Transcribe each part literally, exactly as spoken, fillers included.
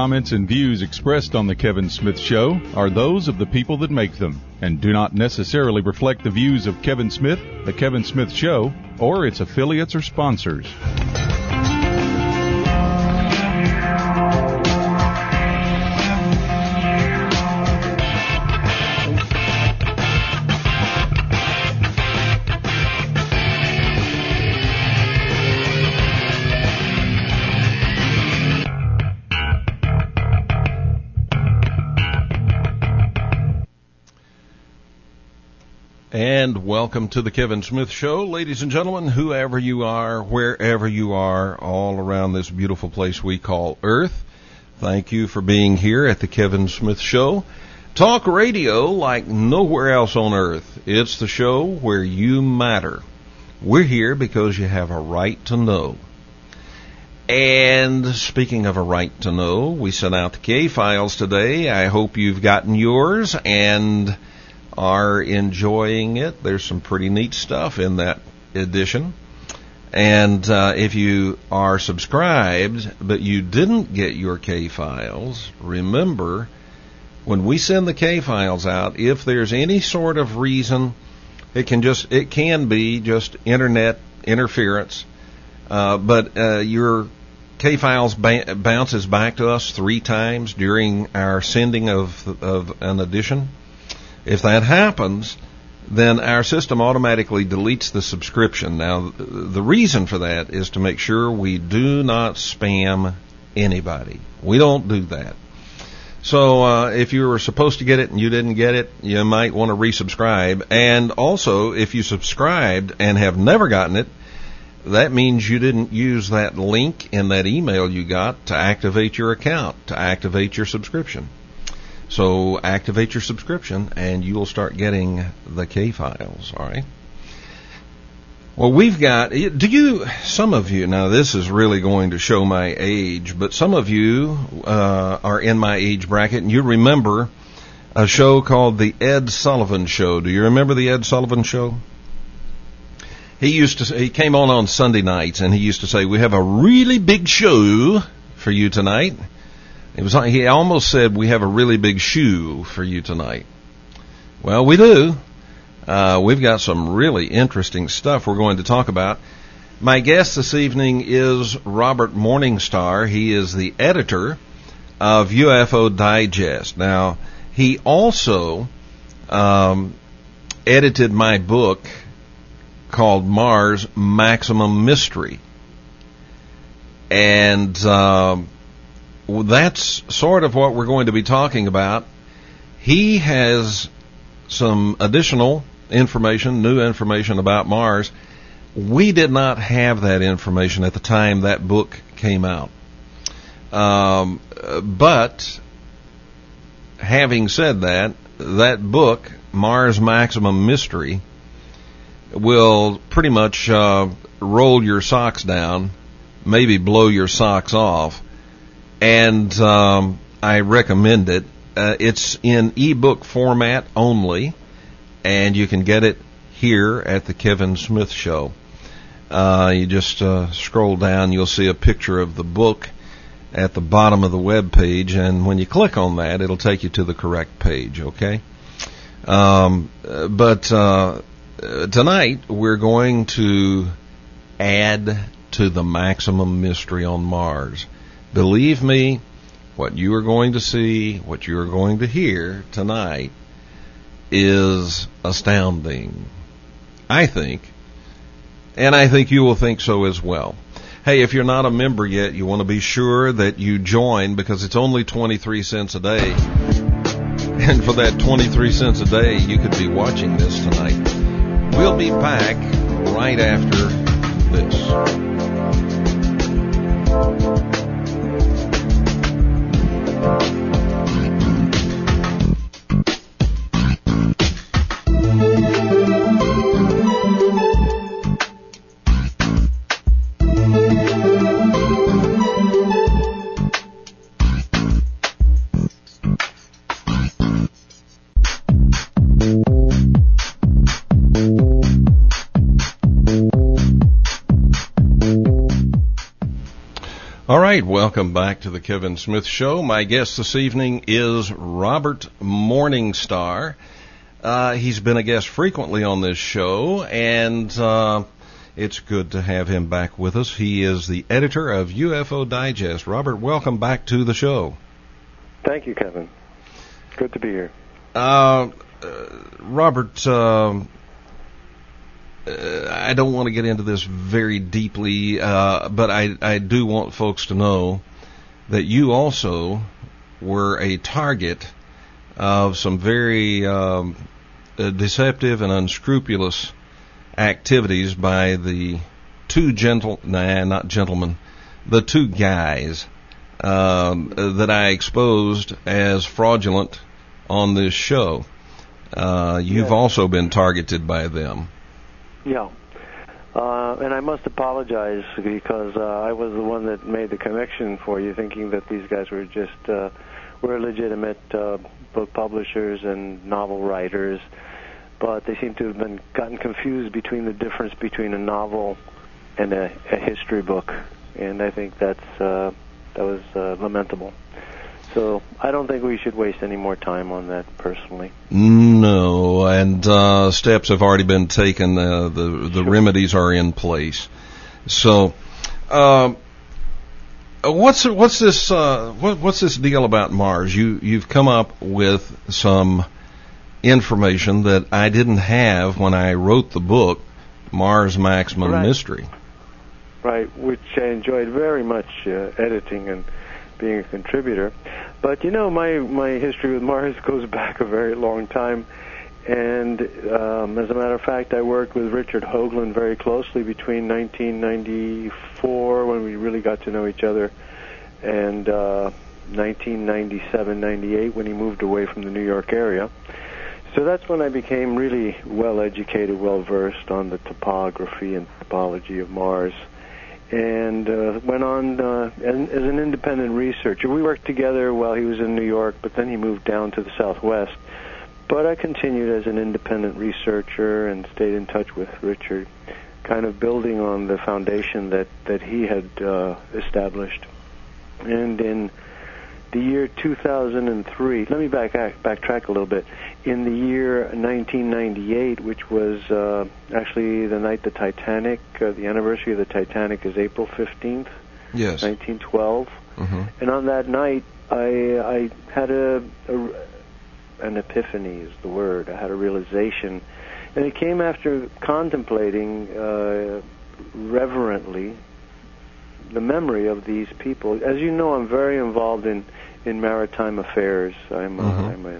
comments, and views expressed on The Kevin Smith Show are those of the people that make them and do not necessarily reflect the views of Kevin Smith, The Kevin Smith Show, or its affiliates or sponsors. And welcome to the Kevin Smith Show, ladies and gentlemen, whoever you are, wherever you are, all around this beautiful place we call Earth. Thank you for being here at the Kevin Smith Show. Talk radio like nowhere else on Earth. It's the show where you matter. We're here because you have a right to know. And speaking of a right to know, we sent out the K-Files today. I hope you've gotten yours and are enjoying it. There's some pretty neat stuff in that edition. And uh, if you are subscribed, but you didn't get your K-Files, remember, when we send the K-Files out, if there's any sort of reason, it can just it can be just internet interference, uh, but uh, your K-Files ba- bounces back to us three times during our sending of of an edition. If that happens, then our system automatically deletes the subscription. Now, the reason for that is to make sure we do not spam anybody. We don't do that. So uh, if you were supposed to get it and you didn't get it, you might want to resubscribe. And also, if you subscribed and have never gotten it, that means you didn't use that link in that email you got to activate your account, to activate your subscription. So activate your subscription, and you will start getting the K-Files, all right? Well, we've got, do you, some of you, now this is really going to show my age, but some of you uh, are in my age bracket, and you remember a show called The Ed Sullivan Show. Do you remember The Ed Sullivan Show? He used to, he came on on Sunday nights, and he used to say, we have a really big show for you tonight. It was, he almost said, we have a really big shoe for you tonight. Well, we do. Uh, we've got some really interesting stuff we're going to talk about. My guest this evening is Robert Morningstar. He is the editor of U F O Digest. Now, he also um, edited my book called Mars Maximum Mystery. And um, that's sort of what we're going to be talking about. He has some additional information, new information about Mars. We did not have that information at the time that book came out. Um, but having said that, that book, Mars Maximum Mystery, will pretty much uh, roll your socks down, maybe blow your socks off. And um, I recommend it. Uh, it's in ebook format only, and you can get it here at the Kevin Smith Show. Uh, you just uh, scroll down, you'll see a picture of the book at the bottom of the web page, and when you click on that, it'll take you to the correct page, okay? Um, but uh, tonight, we're going to add to the maximum mystery on Mars. Believe me, what you are going to see, what you are going to hear tonight is astounding, I think. And I think you will think so as well. Hey, if you're not a member yet, you want to be sure that you join, because it's only twenty-three cents a day. And for that twenty-three cents a day, you could be watching this tonight. We'll be back right after this. All right, welcome back to the Kevin Smith Show. My guest this evening is Robert Morningstar. Uh, he's been a guest frequently on this show, and uh, it's good to have him back with us. He is the editor of U F O Digest. Robert, welcome back to the show. Thank you, Kevin. Good to be here. Uh, uh, Robert, uh, Uh, I don't want to get into this very deeply, uh, but I, I do want folks to know that you also were a target of some very um, uh, deceptive and unscrupulous activities by the two gentle, nah, not gentlemen, the two guys um, that I exposed as fraudulent on this show. Uh, you've yeah. also been targeted by them. Yeah, uh, and I must apologize because uh, I was the one that made the connection for you, thinking that these guys were just uh, were legitimate uh, book publishers and novel writers, but they seem to have been gotten confused between the difference between a novel and a, a history book, and I think that's uh, that was uh, lamentable. So I don't think we should waste any more time on that, personally. No, and uh, steps have already been taken. Uh, the the sure. remedies are in place. So, uh, what's what's this uh, what, what's this deal about Mars? You you've come up with some information that I didn't have when I wrote the book, Mars Maximum right. Mystery. Right, which I enjoyed very much uh, editing and being a contributor. But, you know, my, my history with Mars goes back a very long time. And um, as a matter of fact, I worked with Richard Hoagland very closely between nineteen ninety-four, when we really got to know each other, and uh, nineteen ninety-seven, ninety-eight, when he moved away from the New York area. So that's when I became really well-educated, well-versed on the topography and topology of Mars. And uh, went on uh, as, as an independent researcher. We worked together while he was in New York, but then he moved down to the Southwest. But I continued as an independent researcher and stayed in touch with Richard, kind of building on the foundation that, that he had uh, established. And in the year two thousand three, let me back backtrack a little bit. In the year nineteen ninety-eight, which was uh, actually the night the Titanic, uh, the anniversary of the Titanic is April fifteenth, yes, nineteen twelve. Mm-hmm. And on that night, I, I had a, a an epiphany is the word. I had a realization, and it came after contemplating uh, reverently the memory of these people. As you know, I'm very involved in, in maritime affairs. I'm, mm-hmm. uh, I'm a,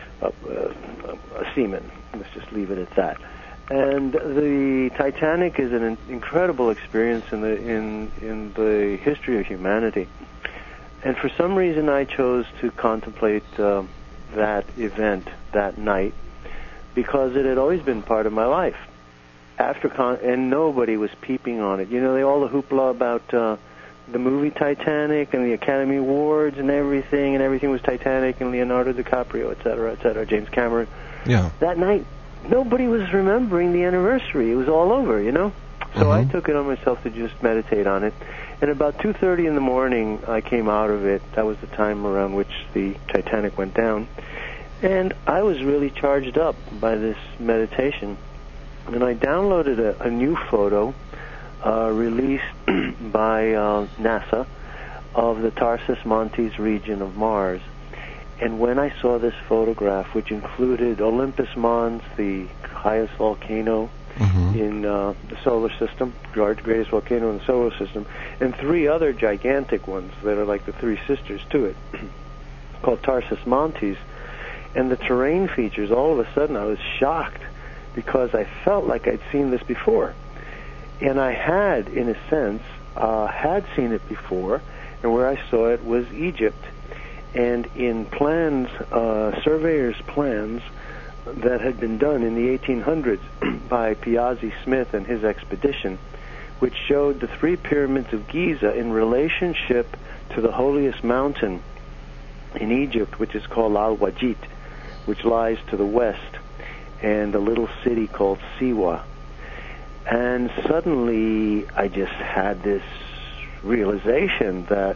a, a seaman. Let's just leave it at that. And the Titanic is an incredible experience in the in in the history of humanity. And for some reason, I chose to contemplate uh, that event that night because it had always been part of my life. After con- and nobody was peeping on it. You know, they all the hoopla about uh, the movie Titanic and the Academy Awards and everything, and everything was Titanic and Leonardo DiCaprio, et cetera, et cetera, James Cameron. Yeah. That night, nobody was remembering the anniversary. It was all over, you know? So mm-hmm. I took it on myself to just meditate on it. And about two thirty in the morning, I came out of it. That was the time around which the Titanic went down. And I was really charged up by this meditation. And I downloaded a, a new photo uh, released by uh, NASA of the Tarsus Montes region of Mars. And when I saw this photograph, which included Olympus Mons, the highest volcano mm-hmm. in uh, the solar system, large greatest volcano in the solar system, and three other gigantic ones that are like the three sisters to it, called Tarsus Montes, and the terrain features, all of a sudden I was shocked because I felt like I'd seen this before. And I had, in a sense, uh, had seen it before, and where I saw it was Egypt. And in plans, uh, surveyors' plans that had been done in the eighteen hundreds by Piazzi Smith and his expedition, which showed the three pyramids of Giza in relationship to the holiest mountain in Egypt, which is called Al-Wajid, which lies to the west, and a little city called Siwa. And suddenly I just had this realization that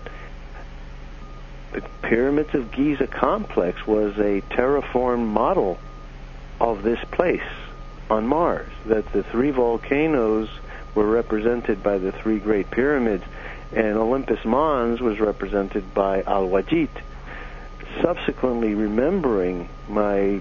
the Pyramids of Giza complex was a terraformed model of this place on Mars, that the three volcanoes were represented by the three great pyramids, and Olympus Mons was represented by Al-Wajid. Subsequently, remembering my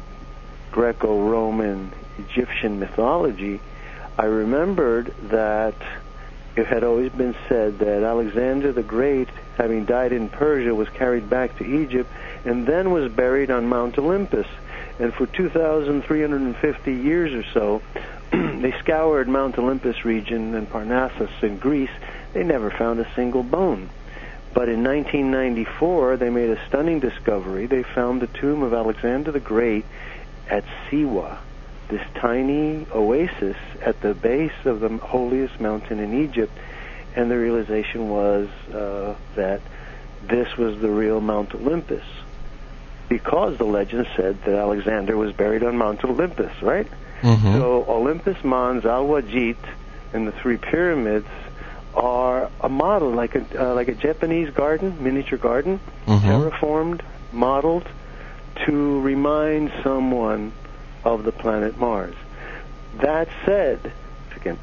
Greco-Roman Egyptian mythology, I remembered that it had always been said that Alexander the Great, having died in Persia, was carried back to Egypt and then was buried on Mount Olympus. And for two thousand three hundred fifty years or so, they scoured Mount Olympus region and Parnassus in Greece. They never found a single bone. But in nineteen ninety-four, they made a stunning discovery. They found the tomb of Alexander the Great at Siwa, this tiny oasis at the base of the holiest mountain in Egypt. And the realization was uh, that this was the real Mount Olympus, because the legend said that Alexander was buried on Mount Olympus, right? Mm-hmm. So Olympus Mons, Al-Wajid, and the three pyramids are a model, like a uh, like a Japanese garden, miniature garden, mm-hmm. terraformed, modeled to remind someone of the planet Mars. That said, again,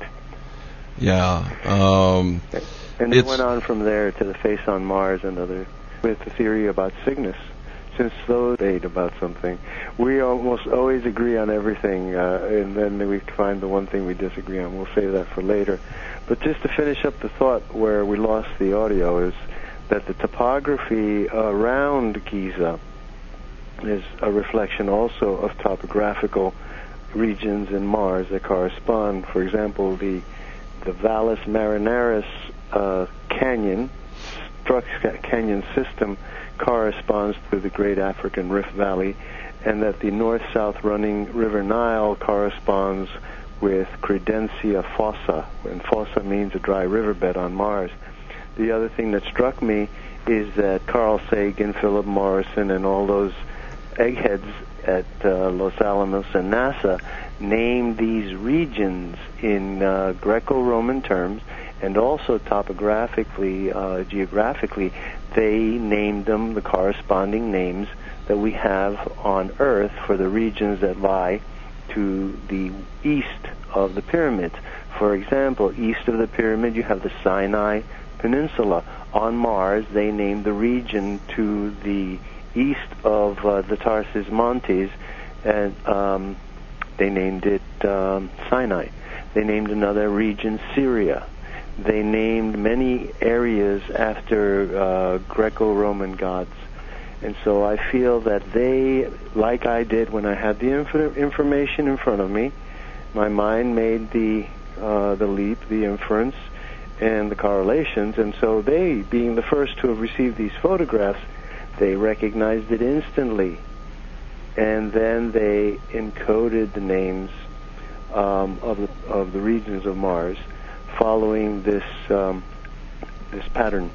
yeah, um, and it went on from there to the face on Mars and other, with the theory about Cygnus. Since those debate about something, we almost always agree on everything, uh, and then we find the one thing we disagree on. We'll save that for later. But just to finish up the thought where we lost the audio, is that the topography around Giza is a reflection also of topographical regions in Mars that correspond. For example, the the Valles Marineris uh, Canyon, Strux Canyon system, corresponds to the Great African Rift Valley, and that the north-south running River Nile corresponds with Credentia Fossa, and fossa means a dry riverbed on Mars. The other thing that struck me is that Carl Sagan, Philip Morrison, and all those eggheads at uh, Los Alamos and NASA named these regions in uh, Greco-Roman terms, and also topographically, uh, geographically, they named them the corresponding names that we have on Earth for the regions that lie to the east of the pyramids. For example, east of the pyramid, you have the Sinai Peninsula. On Mars, they named the region to the east of uh, the Tarsis Montes, and um, they named it um, Sinai. They named another region Syria. They named many areas after uh, Greco-Roman gods. And so I feel that they, like I did when I had the inf- information in front of me, my mind made the uh, the leap, the inference, and the correlations. And so they, being the first to have received these photographs, they recognized it instantly. And then they encoded the names um, of the of the regions of Mars, following this um, this pattern.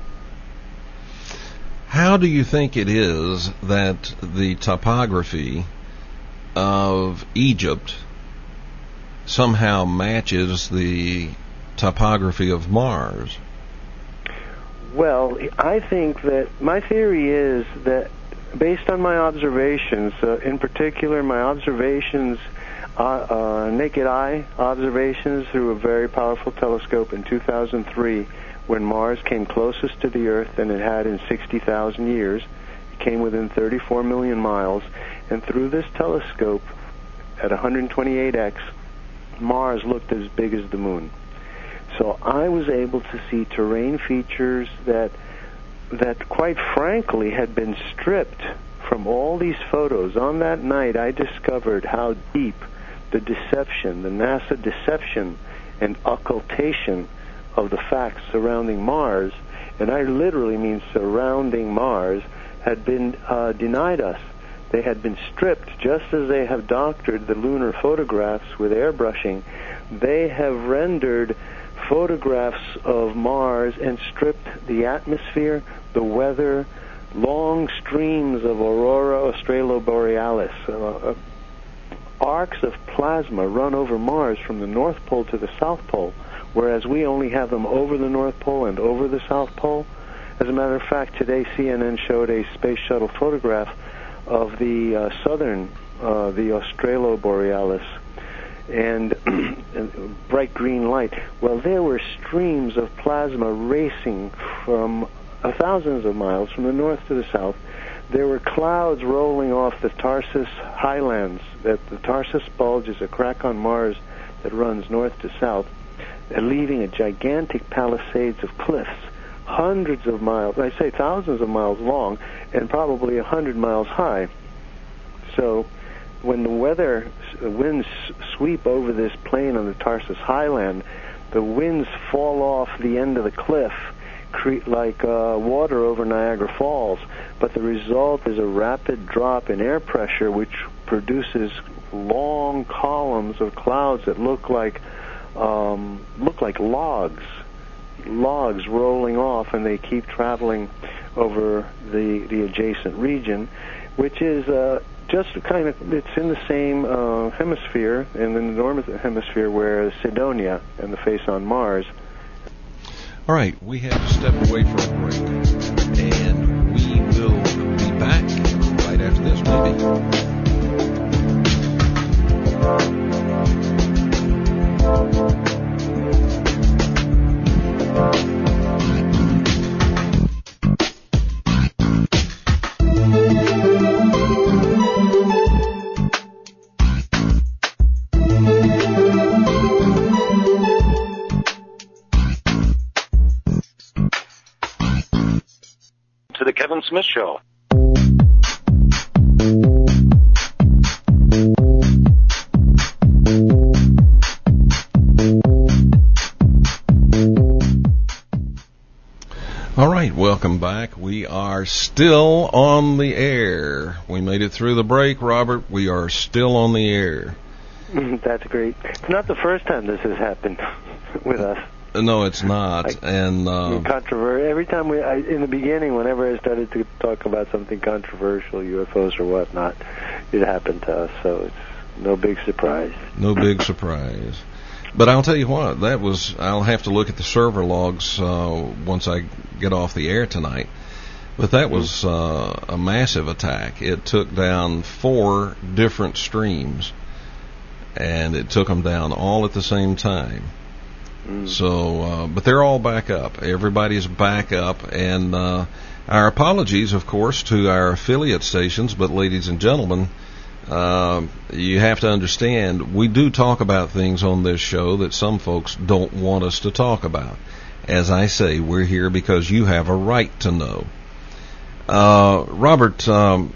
How do you think it is that the topography of Egypt somehow matches the topography of Mars? Well, I think that my theory is that, based on my observations, uh, in particular my observations, uh, uh, naked eye observations through a very powerful telescope in two thousand three, when Mars came closest to the Earth than it had in sixty thousand years. It came within thirty-four million miles, and through this telescope, at one hundred twenty-eight x, Mars looked as big as the Moon. So I was able to see terrain features that, that quite frankly, had been stripped from all these photos. On that night, I discovered how deep the deception, the NASA deception and occultation of the facts surrounding Mars, and I literally mean surrounding Mars, had been uh, denied us. They had been stripped, just as they have doctored the lunar photographs with airbrushing. They have rendered photographs of Mars and stripped the atmosphere, the weather, long streams of aurora australoborealis. Uh, uh, arcs of plasma run over Mars from the North Pole to the South Pole, whereas we only have them over the North Pole and over the South Pole. As a matter of fact, today C N N showed a space shuttle photograph of the uh, southern, uh, the Australoborealis, and bright green light. Well, there were streams of plasma racing from uh, thousands of miles from the north to the south. There were clouds rolling off the Tarsus highlands. That the Tarsus Bulge is a crack on Mars that runs north to south, and leaving a gigantic palisades of cliffs, hundreds of miles, I say thousands of miles long, and probably a hundred miles high. So when the weather the winds sweep over this plain on the Tarsus highland, the winds fall off the end of the cliff cre- like uh, water over Niagara Falls, but the result is a rapid drop in air pressure, which produces long columns of clouds that look like um, look like logs, logs rolling off, and they keep traveling over the the adjacent region, which is uh, just kind of, it's in the same uh, hemisphere, in the northern hemisphere, where Cydonia and the face on Mars. All right, we have to step away for a break, and we will be back right after this, maybe. The Kevin Smith Show. All right, welcome back. We are still on the air. We made it through the break, Robert. We are still on the air. That's great. It's not the first time this has happened with us. No, it's not. I, and uh, controversial. Every time we, I, in the beginning, whenever I started to talk about something controversial, U F Os or whatnot, it happened to us. So it's no big surprise. No big surprise. But I'll tell you what, that was. I'll have to look at the server logs uh, once I get off the air tonight. But that was uh, a massive attack. It took down four different streams, and it took them down all at the same time. So, uh, but they're all back up. Everybody's back up, and uh, our apologies, of course, to our affiliate stations. But, ladies and gentlemen, uh, you have to understand, we do talk about things on this show that some folks don't want us to talk about. As I say, we're here because you have a right to know. Uh, Robert, um,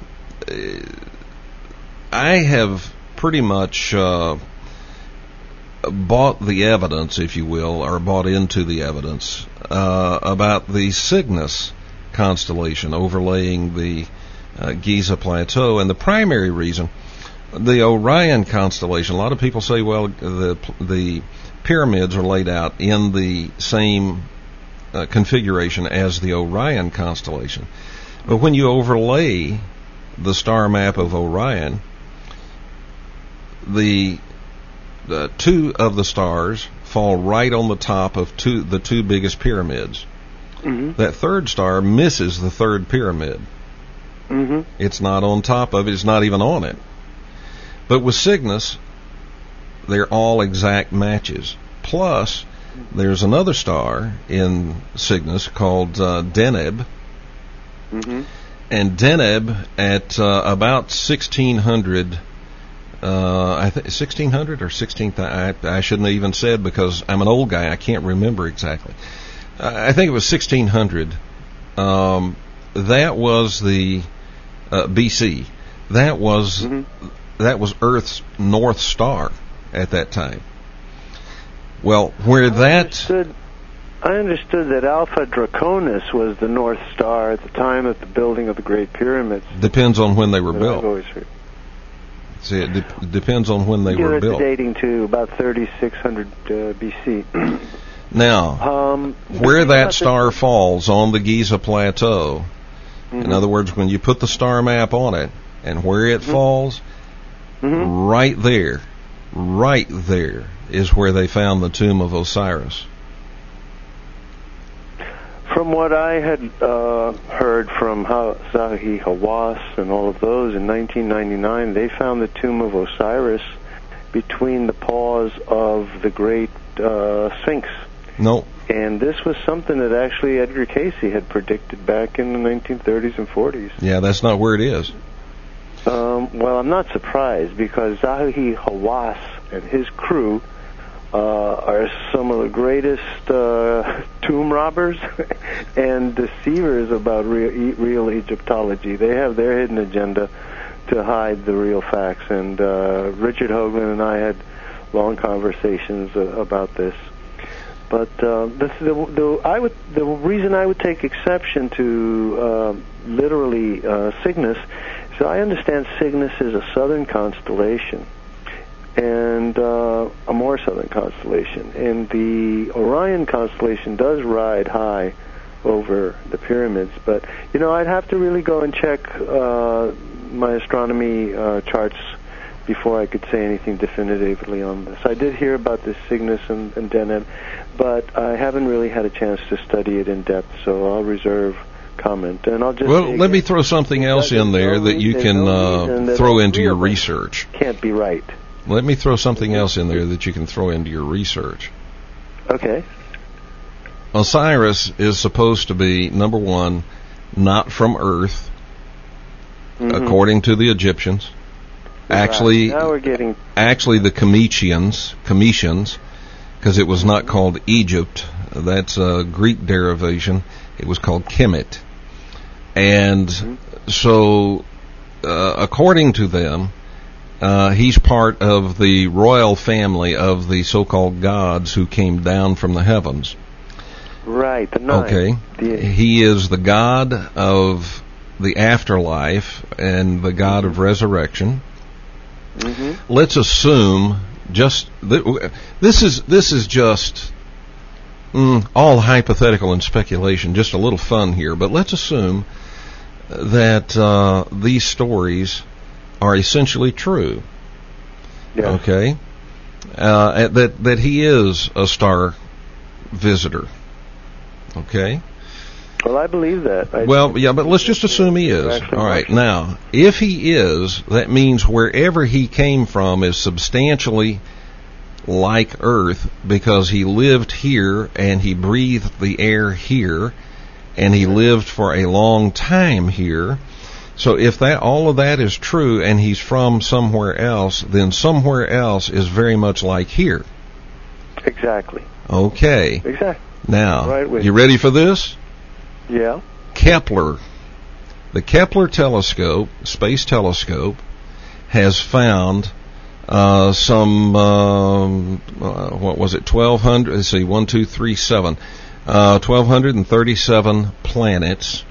I have pretty much Uh, bought the evidence, if you will, or bought into the evidence uh, about the Cygnus constellation overlaying the uh, Giza Plateau. And the primary reason, the Orion constellation, a lot of people say, well, the the pyramids are laid out in the same uh, configuration as the Orion constellation. But when you overlay the star map of Orion, the Uh, two of the stars fall right on the top of two, the two biggest pyramids. Mm-hmm. That third star misses the third pyramid. Mm-hmm. It's not on top of it. It's not even on it. But with Cygnus, they're all exact matches. Plus, there's another star in Cygnus called uh, Deneb. Mm-hmm. And Deneb at uh, about sixteen hundred Uh, I think sixteen hundred or sixteen. I, I shouldn't have even said because I'm an old guy. I can't remember exactly. Uh, I think it was sixteen hundred. Um, that was the uh, B C. That was mm-hmm. that was Earth's North Star at that time. Well, where I that understood, I understood that Alpha Draconis was the North Star at the time of the building of the Great Pyramids. Depends on when they were I've built. always heard. See, it de- depends on when they yeah, were built. Dating to about thirty-six hundred uh, B C. Now, um, where that star falls on the Giza Plateau, mm-hmm. in other words, when you put the star map on it, and where it mm-hmm. falls, mm-hmm. right there right there is where they found the tomb of Osiris. From what I had uh, heard from ha- Zahi Hawass and all of those, in nineteen ninety-nine, they found the tomb of Osiris between the paws of the great uh, Sphinx. No. And this was something that actually Edgar Cayce had predicted back in the nineteen thirties and forties. Yeah, that's not where it is. Um, well, I'm not surprised, because Zahi Hawass and his crew uh, are some of the greatest uh, tomb robbers and deceivers about real, real Egyptology. They have their hidden agenda to hide the real facts, and uh, Richard Hoagland and I had long conversations uh, about this. But uh, the, the, the, I would, the reason I would take exception to uh, literally uh, Cygnus is I understand Cygnus is a southern constellation, and uh, a more southern constellation. And the Orion constellation does ride high over the pyramids. But, you know, I'd have to really go and check uh, my astronomy uh, charts before I could say anything definitively on this. I did hear about this Cygnus and, and Deneb, but I haven't really had a chance to study it in depth, so I'll reserve comment. And I'll just well, let me throw something else in there that you can uh, throw into your research. Can't be right. Let me throw something else in there that you can throw into your research. Okay. Osiris is supposed to be, number one, not from Earth, mm-hmm. according to the Egyptians. Actually, now we're getting actually the Cometians, Cometians, because it was not called Egypt. That's a Greek derivation. It was called Kemet. And mm-hmm. so, uh, according to them, uh, he's part of the royal family of the so-called gods who came down from the heavens. Right, the nine. Okay. The, he is the god of the afterlife and the god of resurrection. Mm-hmm. Let's assume just th- this is this is just mm, all hypothetical and speculation, just a little fun here. But let's assume that uh, these stories are essentially true. Yes. Okay, uh, that that he is a star visitor. Okay. Well, I believe that. I well, yeah, but let's just assume he is. All right. Now, if he is, that means wherever he came from is substantially like Earth, because he lived here and he breathed the air here and he lived for a long time here. So if that all of that is true and he's from somewhere else, then somewhere else is very much like here. Exactly. Okay. Exactly. Now, right you ready for this? Yeah. Kepler. The Kepler telescope, space telescope, has found uh, some, um, uh, what was it, twelve hundred, let's see, one, two, three, seven, uh, twelve thirty-seven planets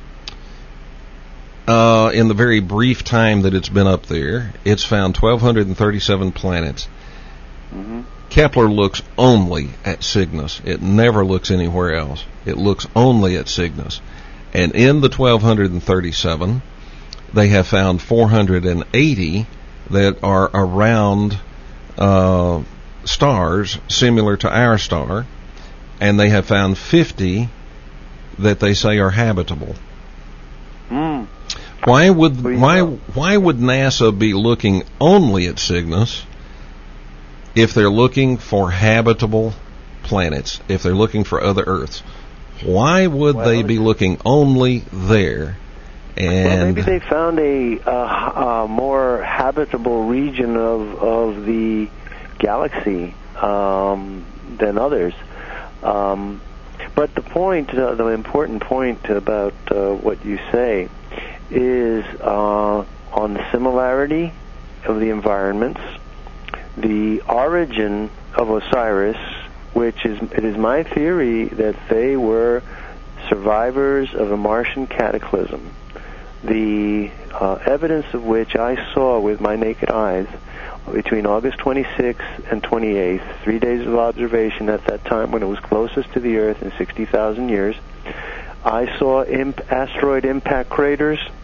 uh, in the very brief time that it's been up there. It's found twelve thirty-seven planets. Mm-hmm. Kepler looks only at Cygnus. It never looks anywhere else. It looks only at Cygnus. And in the twelve thirty-seven, they have found four hundred eighty that are around uh, stars similar to our star, and they have found fifty that they say are habitable. Mm. Why would why why would NASA be looking only at Cygnus if they're looking for habitable planets, if they're looking for other Earths? Why would well, they be looking only there? And well, maybe they found a, uh, a more habitable region of of the galaxy um, than others. Um, but the point, uh, the important point about uh, what you say is uh, on the similarity of the environments, the origin of Osiris, which is, it is my theory that they were survivors of a Martian cataclysm, the uh, evidence of which I saw with my naked eyes between August twenty-sixth and twenty-eighth, three days of observation at that time when it was closest to the Earth in sixty thousand years. I saw imp- asteroid impact craters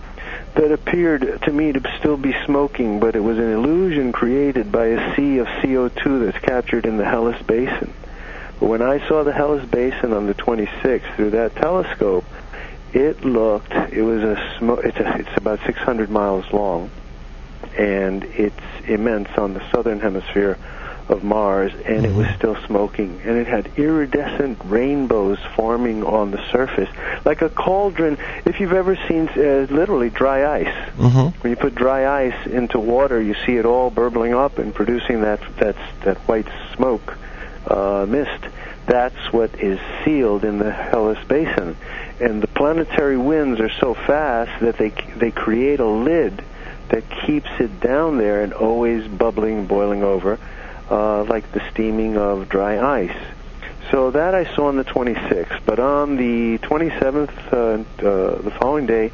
that appeared to me to still be smoking, but it was an illusion created by a sea of C O two that's captured in the Hellas Basin. But when I saw the Hellas Basin on the twenty-sixth through that telescope, it looked, it was a, sm- it's, a it's about six hundred miles long, and it's immense on the southern hemisphere of Mars, and it was still smoking, and it had iridescent rainbows forming on the surface, like a cauldron. If you've ever seen uh, literally dry ice, Mm-hmm. when you put dry ice into water, you see it all burbling up and producing that that that white smoke uh, mist. That's what is sealed in the Hellas Basin, and the planetary winds are so fast that they they create a lid that keeps it down there and always bubbling, boiling over. Uh, like the steaming of dry ice. So that I saw on the twenty-sixth. But on the twenty-seventh, uh, uh, the following day,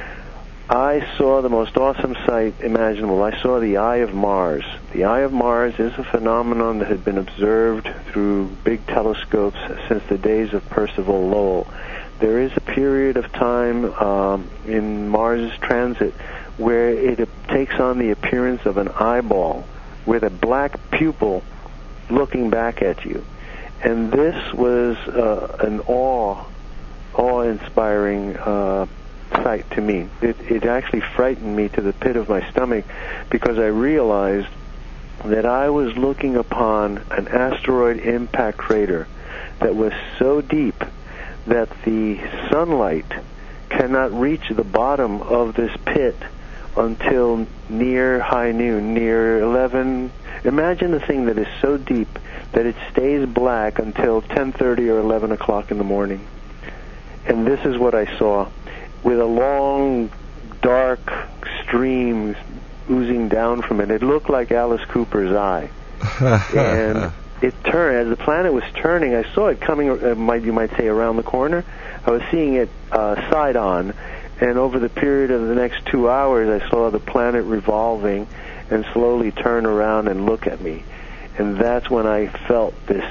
I saw the most awesome sight imaginable. I saw the Eye of Mars. The Eye of Mars is a phenomenon that had been observed through big telescopes since the days of Percival Lowell. There is a period of time um, in Mars' transit where it takes on the appearance of an eyeball with a black pupil looking back at you. And this was uh, an awe, awe-inspiring uh, sight to me. It, it actually frightened me to the pit of my stomach because I realized that I was looking upon an asteroid impact crater that was so deep that the sunlight cannot reach the bottom of this pit until near high noon, near eleven. Imagine a thing that is so deep that it stays black until ten thirty or eleven o'clock in the morning. And this is what I saw, with a long, dark stream oozing down from it. It looked like Alice Cooper's eye. And it turned, as the planet was turning, I saw it coming, uh, might, you might say, around the corner. I was seeing it uh, side on. And over the period of the next two hours, I saw the planet revolving and slowly turn around and look at me. And that's when I felt this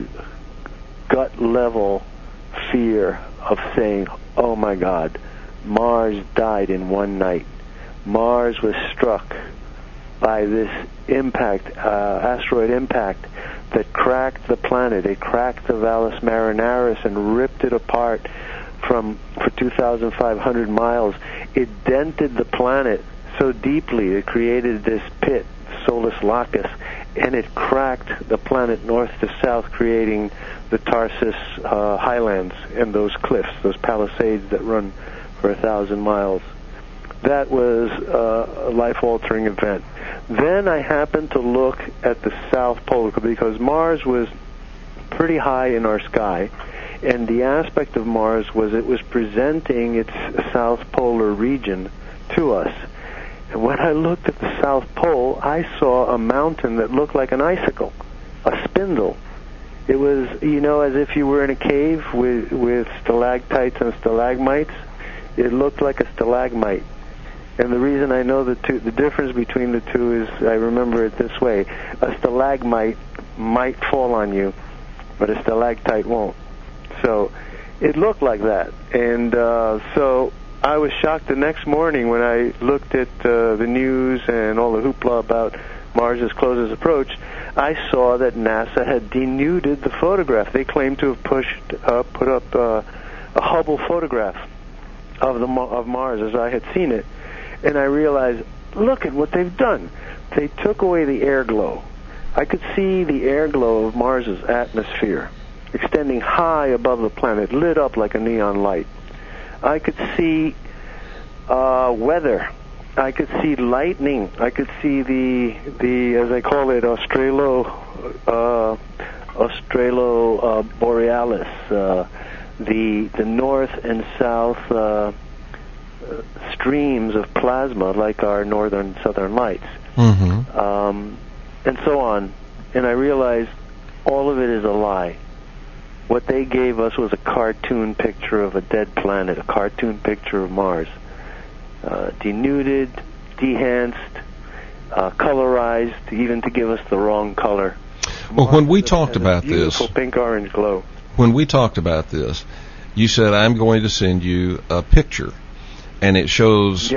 gut-level fear of saying, oh my God, Mars died in one night. Mars was struck by this impact, uh, asteroid impact, that cracked the planet. It cracked the Valles Marineris and ripped it apart from for two thousand five hundred miles. It dented the planet so deeply it created this pit, Solus Lacus, and it cracked the planet north to south, creating the Tarsus uh, highlands and those cliffs, those palisades that run for a thousand miles. That was uh, a life-altering event. Then I happened to look at the South Pole because Mars was pretty high in our sky. And the aspect of Mars was it was presenting its south polar region to us. And when I looked at the South Pole, I saw a mountain that looked like an icicle, a spindle. It was, you know, as if you were in a cave with, with stalactites and stalagmites. It looked like a stalagmite. And the reason I know the two, the difference between the two is I remember it this way. A stalagmite might fall on you, but a stalactite won't. So it looked like that. And uh, so I was shocked the next morning when I looked at uh, the news and all the hoopla about Mars's closest approach. I saw that NASA had denuded the photograph. They claimed to have pushed, uh, put up uh, a Hubble photograph of the of Mars as I had seen it. And I realized, look at what they've done. They took away the air glow. I could see the air glow of Mars's atmosphere extending high above the planet, lit up like a neon light. I could see uh, weather. I could see lightning. I could see the, the as I call it, Australo, uh, Australo uh, Borealis, uh, the the north and south uh, streams of plasma, like our northern southern lights, mm-hmm. um, and so on. And I realized all of it is a lie. What they gave us was a cartoon picture of a dead planet, a cartoon picture of Mars. Uh, denuded, dehanced, uh, colorized, even to give us the wrong color. Well, Mars when we has talked a about beautiful this, pink-orange glow. When we talked about this, you said, I'm going to send you a picture, and it shows Yeah.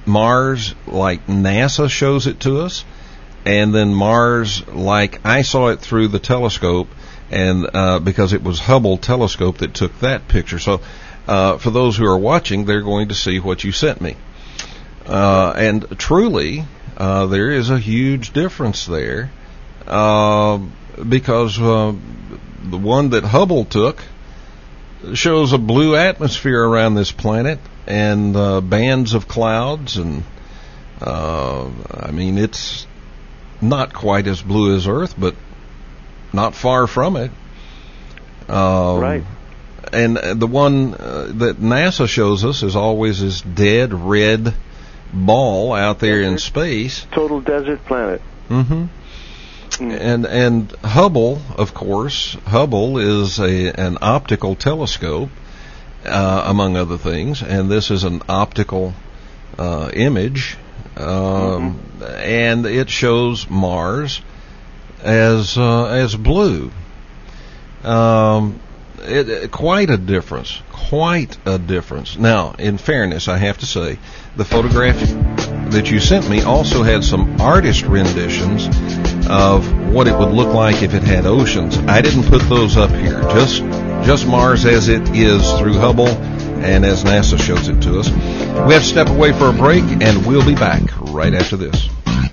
Mars like NASA shows it to us, and then Mars like I saw it through the telescope, and uh, because it was Hubble telescope that took that picture. So uh, for those who are watching, they're going to see what you sent me. Uh, and truly, uh, there is a huge difference there, uh, because uh, the one that Hubble took shows a blue atmosphere around this planet and uh, bands of clouds, and uh, I mean, it's not quite as blue as Earth, but not far from it. Um, right. And the one uh, that NASA shows us is always this dead red ball out there desert. in space. Total desert planet. Mm-hmm. Mm. And and Hubble, of course, Hubble is a an optical telescope, uh, among other things, and this is an optical uh, image, um, mm-hmm. and it shows Mars as uh, as blue. Um, it, it, quite a difference. Quite a difference. Now, in fairness, I have to say, the photograph that you sent me also had some artist renditions of what it would look like if it had oceans. I didn't put those up here. Just just Mars as it is through Hubble and as NASA shows it to us. We have to step away for a break, and we'll be back right after this.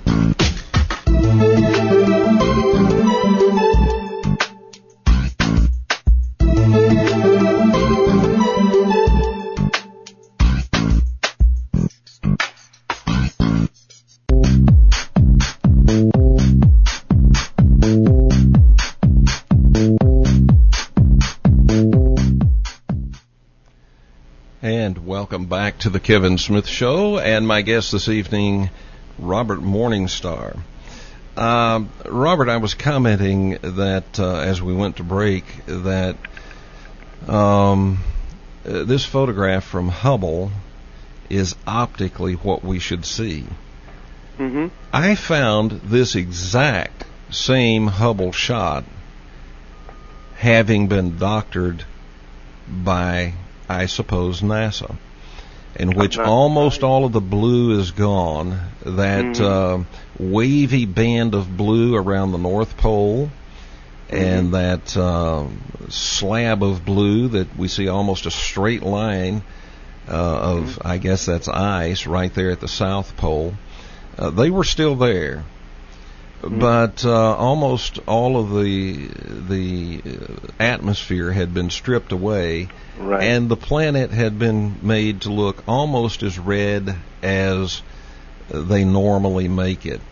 And welcome back to the Kevin Smith Show, and my guest this evening, Robert Morningstar. Uh, Robert, I was commenting that uh, as we went to break, that um, uh, this photograph from Hubble is optically what we should see. Mm-hmm. I found this exact same Hubble shot having been doctored by, I suppose, NASA, in which almost all of the blue is gone. That mm-hmm. uh, wavy band of blue around the North Pole, mm-hmm. and that uh, slab of blue that we see almost a straight line uh, of, mm-hmm. I guess that's ice right there at the South Pole. Uh, they were still there. Mm-hmm. But uh, almost all of the the atmosphere had been stripped away, right. and the planet had been made to look almost as red as they normally make it.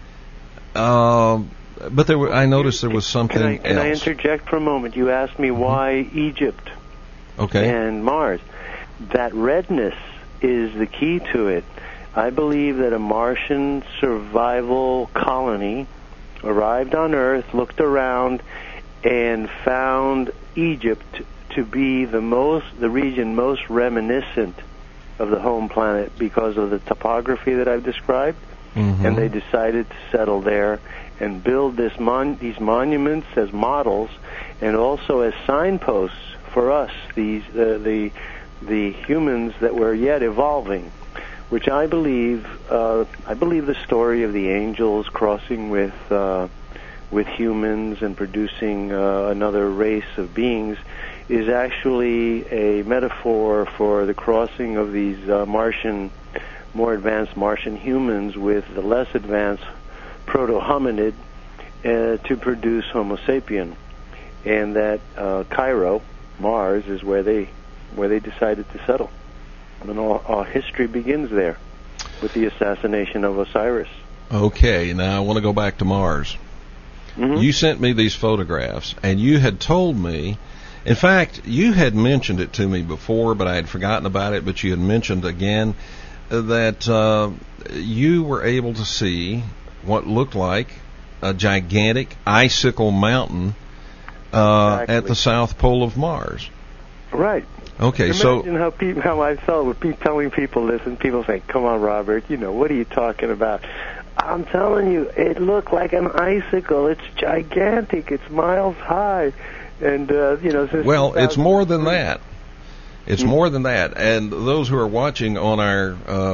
Uh, but there were, I noticed there was something can I, can else. I interject for a moment? You asked me mm-hmm. why Egypt okay. and Mars. That redness is the key to it. I believe that a Martian survival colony arrived on Earth, looked around, and found Egypt to be the most, the region most reminiscent of the home planet because of the topography that I've described, mm-hmm. and they decided to settle there and build this mon- these monuments as models and also as signposts for us, these uh, the the humans that were yet evolving. Which I believe, uh, I believe the story of the angels crossing with uh, with humans and producing uh, another race of beings is actually a metaphor for the crossing of these uh, Martian, more advanced Martian humans with the less advanced proto-hominid uh, to produce Homo sapien, and that uh, Cairo, Mars, is where they where they decided to settle. And all, all history begins there with the assassination of Osiris. Okay, now I want to go back to Mars. Mm-hmm. You sent me these photographs, and you had told me, in fact, you had mentioned it to me before, but I had forgotten about it, but you had mentioned again that uh, you were able to see what looked like a gigantic icicle mountain uh, exactly. at the south pole of Mars. Right. Okay, Imagine so Imagine how, pe- how I felt with pe- telling people this, and people say, "Come on, Robert, you know, what are you talking about?" I'm telling you, it looked like an icicle. It's gigantic. It's miles high, and uh, you know. Since well, it's more than that. It's mm-hmm. more than that. And those who are watching on our um,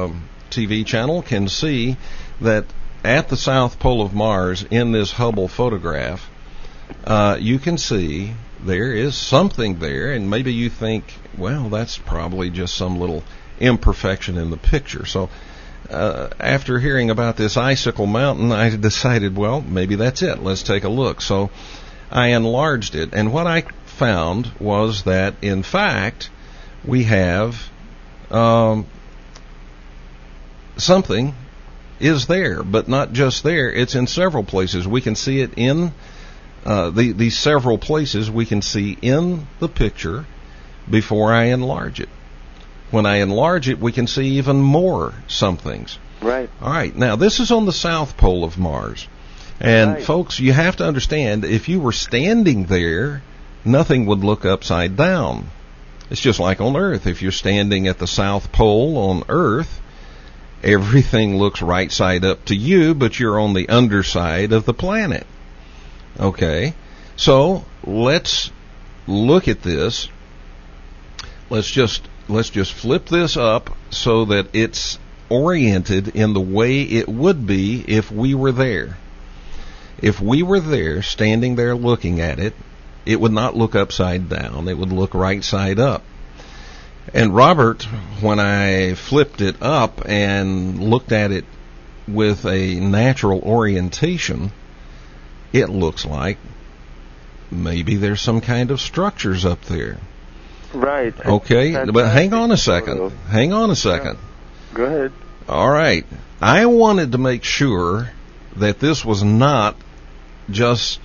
T V channel can see that at the south pole of Mars in this Hubble photograph, uh, you can see there is something there, and maybe you think, well, that's probably just some little imperfection in the picture. So uh, after hearing about this icicle mountain, I decided, well, maybe that's it. Let's take a look. So I enlarged it, and what I found was that, in fact, we have um, something is there, but not just there. It's in several places. We can see it in uh, the, these several places we can see in the picture before I enlarge it. When I enlarge it, we can see even more somethings. Right. All right. Now, this is on the south pole of Mars. And, right. folks, you have to understand, if you were standing there, nothing would look upside down. It's just like on Earth. If you're standing at the south pole on Earth, everything looks right side up to you, but you're on the underside of the planet. Okay? So, let's look at this. Let's just let's just flip this up so that it's oriented in the way it would be if we were there. If we were there, standing there looking at it, it would not look upside down. It would look right side up. And Robert, when I flipped it up and looked at it with a natural orientation, it looks like maybe there's some kind of structures up there. Right. Okay, That's but hang on a photo. second. Hang on a second. Go ahead. All right. I wanted to make sure that this was not just,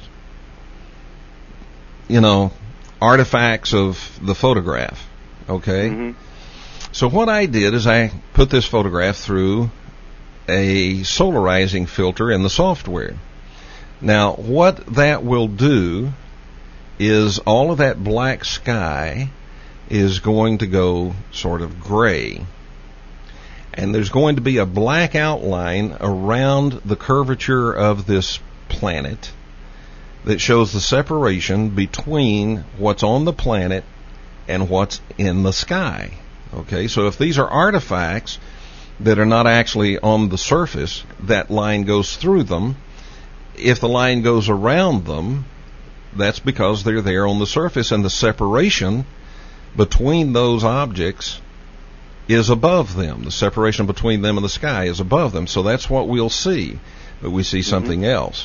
you know, artifacts of the photograph. Okay? Mm-hmm. So what I did is I put this photograph through a solarizing filter in the software. Now, what that will do is all of that black sky is going to go sort of gray. And there's going to be a black outline around the curvature of this planet that shows the separation between what's on the planet and what's in the sky. Okay, so if these are artifacts that are not actually on the surface, that line goes through them. If the line goes around them, that's because they're there on the surface, and the separation between those objects is above them. The separation between them and the sky is above them. So that's what we'll see, but we see something mm-hmm. else.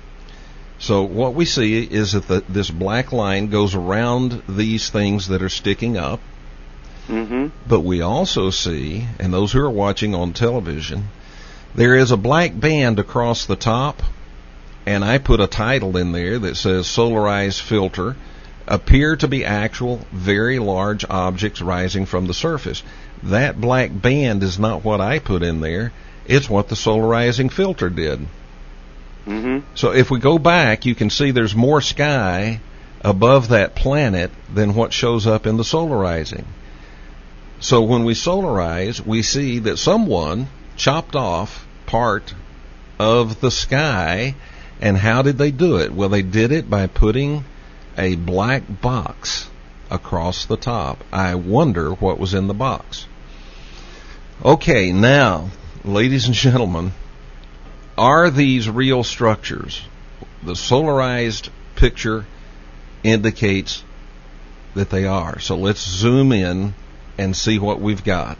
So what we see is that the, this black line goes around these things that are sticking up. Mm-hmm. But we also see, and those who are watching on television, there is a black band across the top, and I put a title in there that says Solarized Filter, appear to be actual very large objects rising from the surface. That black band is not what I put in there. It's what the solarizing filter did. Mm-hmm. So if we go back, you can see there's more sky above that planet than what shows up in the solarizing. So when we solarize, we see that someone chopped off part of the sky. And how did they do it? Well, they did it by putting a black box across the top. I wonder what was in the box. Okay, now, ladies and gentlemen, are these real structures? The solarized picture indicates that they are. So let's zoom in and see what we've got.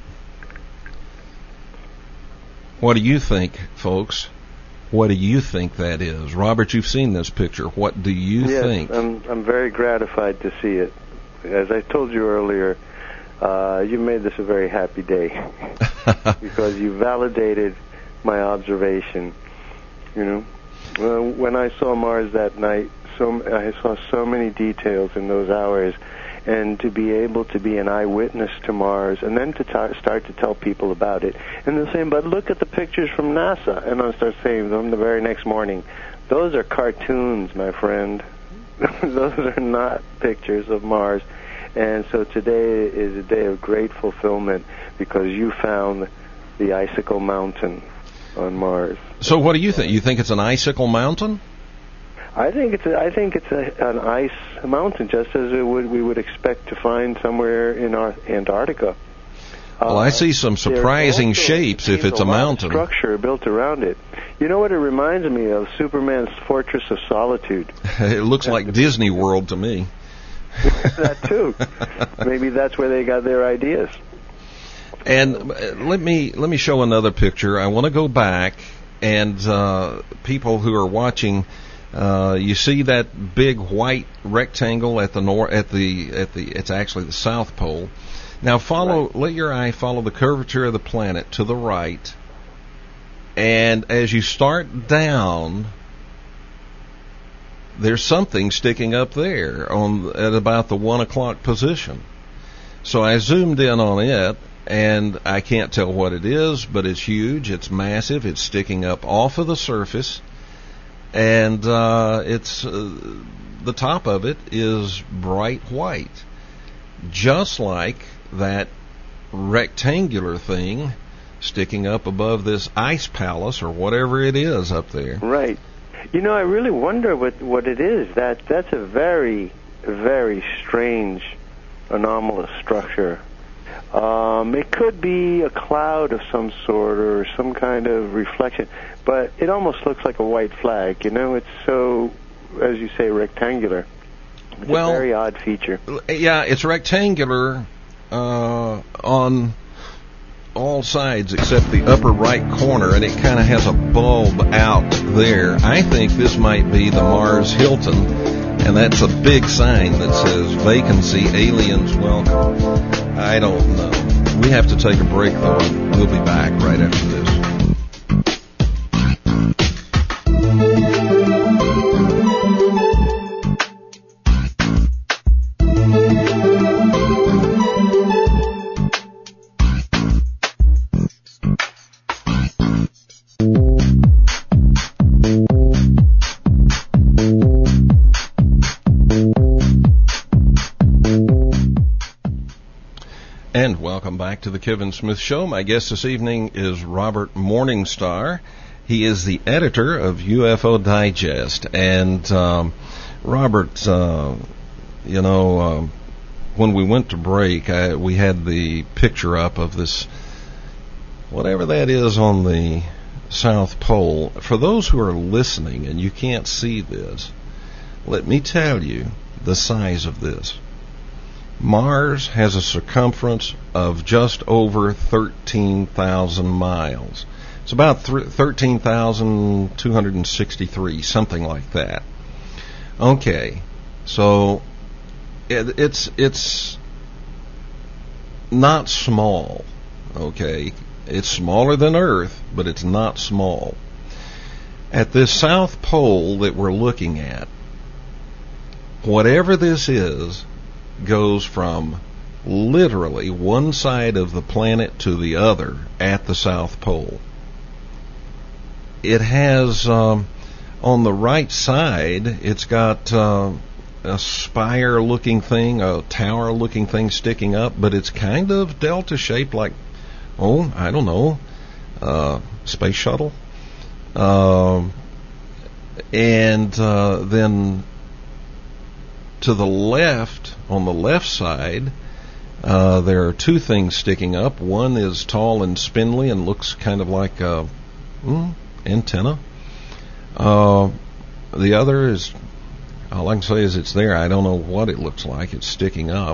What do you think, folks? What do you think that is? Robert, you've seen this picture. What do you yes, think? I'm, I'm very gratified to see it. As I told you earlier, uh, you made this a very happy day because you validated my observation. You know, uh, when I saw Mars that night, so I saw so many details in those hours, and to be able to be an eyewitness to Mars, and then to t- start to tell people about it, and they're saying, "But look at the pictures from NASA," and I start saying them the very next morning, "Those are cartoons, my friend. Those are not pictures of Mars." And so today is a day of great fulfillment because you found the Icicle Mountain on Mars. So what do you think? You think it's an icicle mountain? I think it's a, I think it's a, an ice mountain, just as it would we would expect to find somewhere in our Antarctica. Well, I see some surprising also shapes if it's a, a lot of mountain. Structure built around it. You know what it reminds me of? Superman's Fortress of Solitude. It looks like Disney World to me. That too. Maybe that's where they got their ideas. And let me let me show another picture. I want to go back, and uh, people who are watching, uh, you see that big white rectangle at the nor at the at the it's actually the South Pole. Now follow, right. Let your eye follow the curvature of the planet to the right, and as you start down, there's something sticking up there on at about the one o'clock position. So I zoomed in on it, and I can't tell what it is, but it's huge, it's massive, it's sticking up off of the surface, and uh, it's uh, the top of it is bright white, just like that rectangular thing sticking up above this ice palace or whatever it is up there. Right. You know, I really wonder what what it is. That that's a very, very strange, anomalous structure. Um, it could be a cloud of some sort or some kind of reflection, but it almost looks like a white flag. You know, it's so, as you say, rectangular. It's well, a very odd feature. Yeah, it's rectangular uh, on all sides except the upper right corner, and it kind of has a bulb out there. I think this might be the Mars Hilton, and that's a big sign that says vacancy, aliens welcome. I don't know. We have to take a break, though, and we'll be back right after this. And welcome back to the Kevin Smith Show. My guest this evening is Robert Morningstar. He is the editor of U F O Digest. And um, Robert, uh, you know, uh, when we went to break, I, we had the picture up of this, whatever that is on the South Pole. For those who are listening and you can't see this, let me tell you the size of this. Mars has a circumference of just over thirteen thousand miles. It's about thirteen thousand two hundred sixty-three, something like that. Okay, so it, it's it's not small, okay? It's smaller than Earth, but it's not small. At this South Pole that we're looking at, whatever this is, goes from literally one side of the planet to the other at the South Pole. It has, um, on the right side, it's got uh, a spire-looking thing, a tower-looking thing sticking up, but it's kind of delta-shaped like, oh, I don't know, uh, space shuttle. Uh, and uh, then to the left, on the left side, uh, there are two things sticking up. One is tall and spindly and looks kind of like a mm, antenna. Uh, the other is, all I can say is it's there. I don't know what it looks like. It's sticking up.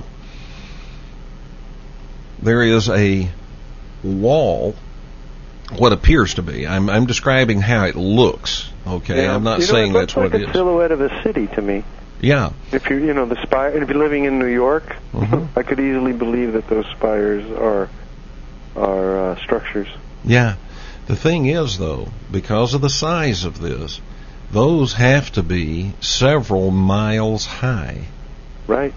There is a wall, what appears to be. I'm, I'm describing how it looks. Okay, yeah. I'm not you know, saying it that's like what it is. It's like a silhouette of a city to me. Yeah. If you you know the spire, and if you're living in New York, mm-hmm. I could easily believe that those spires are are uh, structures. Yeah. The thing is, though, because of the size of this, those have to be several miles high. Right.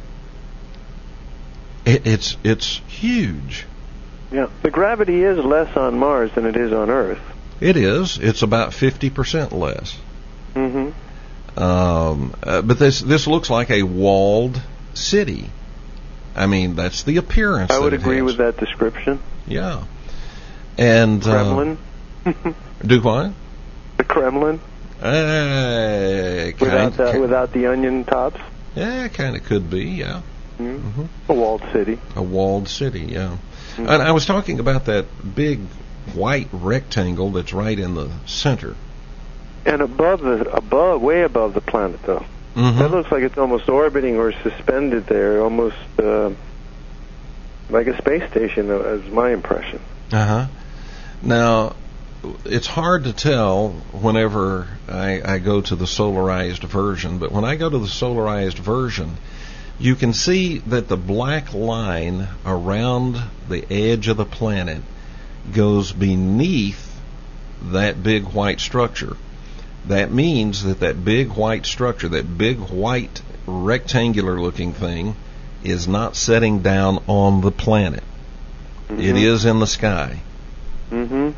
It, it's it's huge. Yeah. The gravity is less on Mars than it is on Earth. It is. It's about fifty percent less. Mm-hmm. Um, uh, but this this looks like a walled city. I mean, that's the appearance. I would that it agree has. with that description. Yeah. And Kremlin. Uh, do what? The Kremlin. Uh, without the, without the onion tops. Yeah, kind of could be. Yeah. Mm-hmm. Mm-hmm. A walled city. A walled city, yeah. Mm-hmm. And I was talking about that big white rectangle that's right in the center. And above the, above, way above the planet, though. Mm-hmm. That looks like it's almost orbiting or suspended there, almost uh, like a space station, is my impression. Uh-huh. Now, it's hard to tell whenever I, I go to the solarized version, but when I go to the solarized version, you can see that the black line around the edge of the planet goes beneath that big white structure. That means that that big white structure, that big white rectangular-looking thing, is not setting down on the planet. Mm-hmm. It is in the sky. Mm-hmm.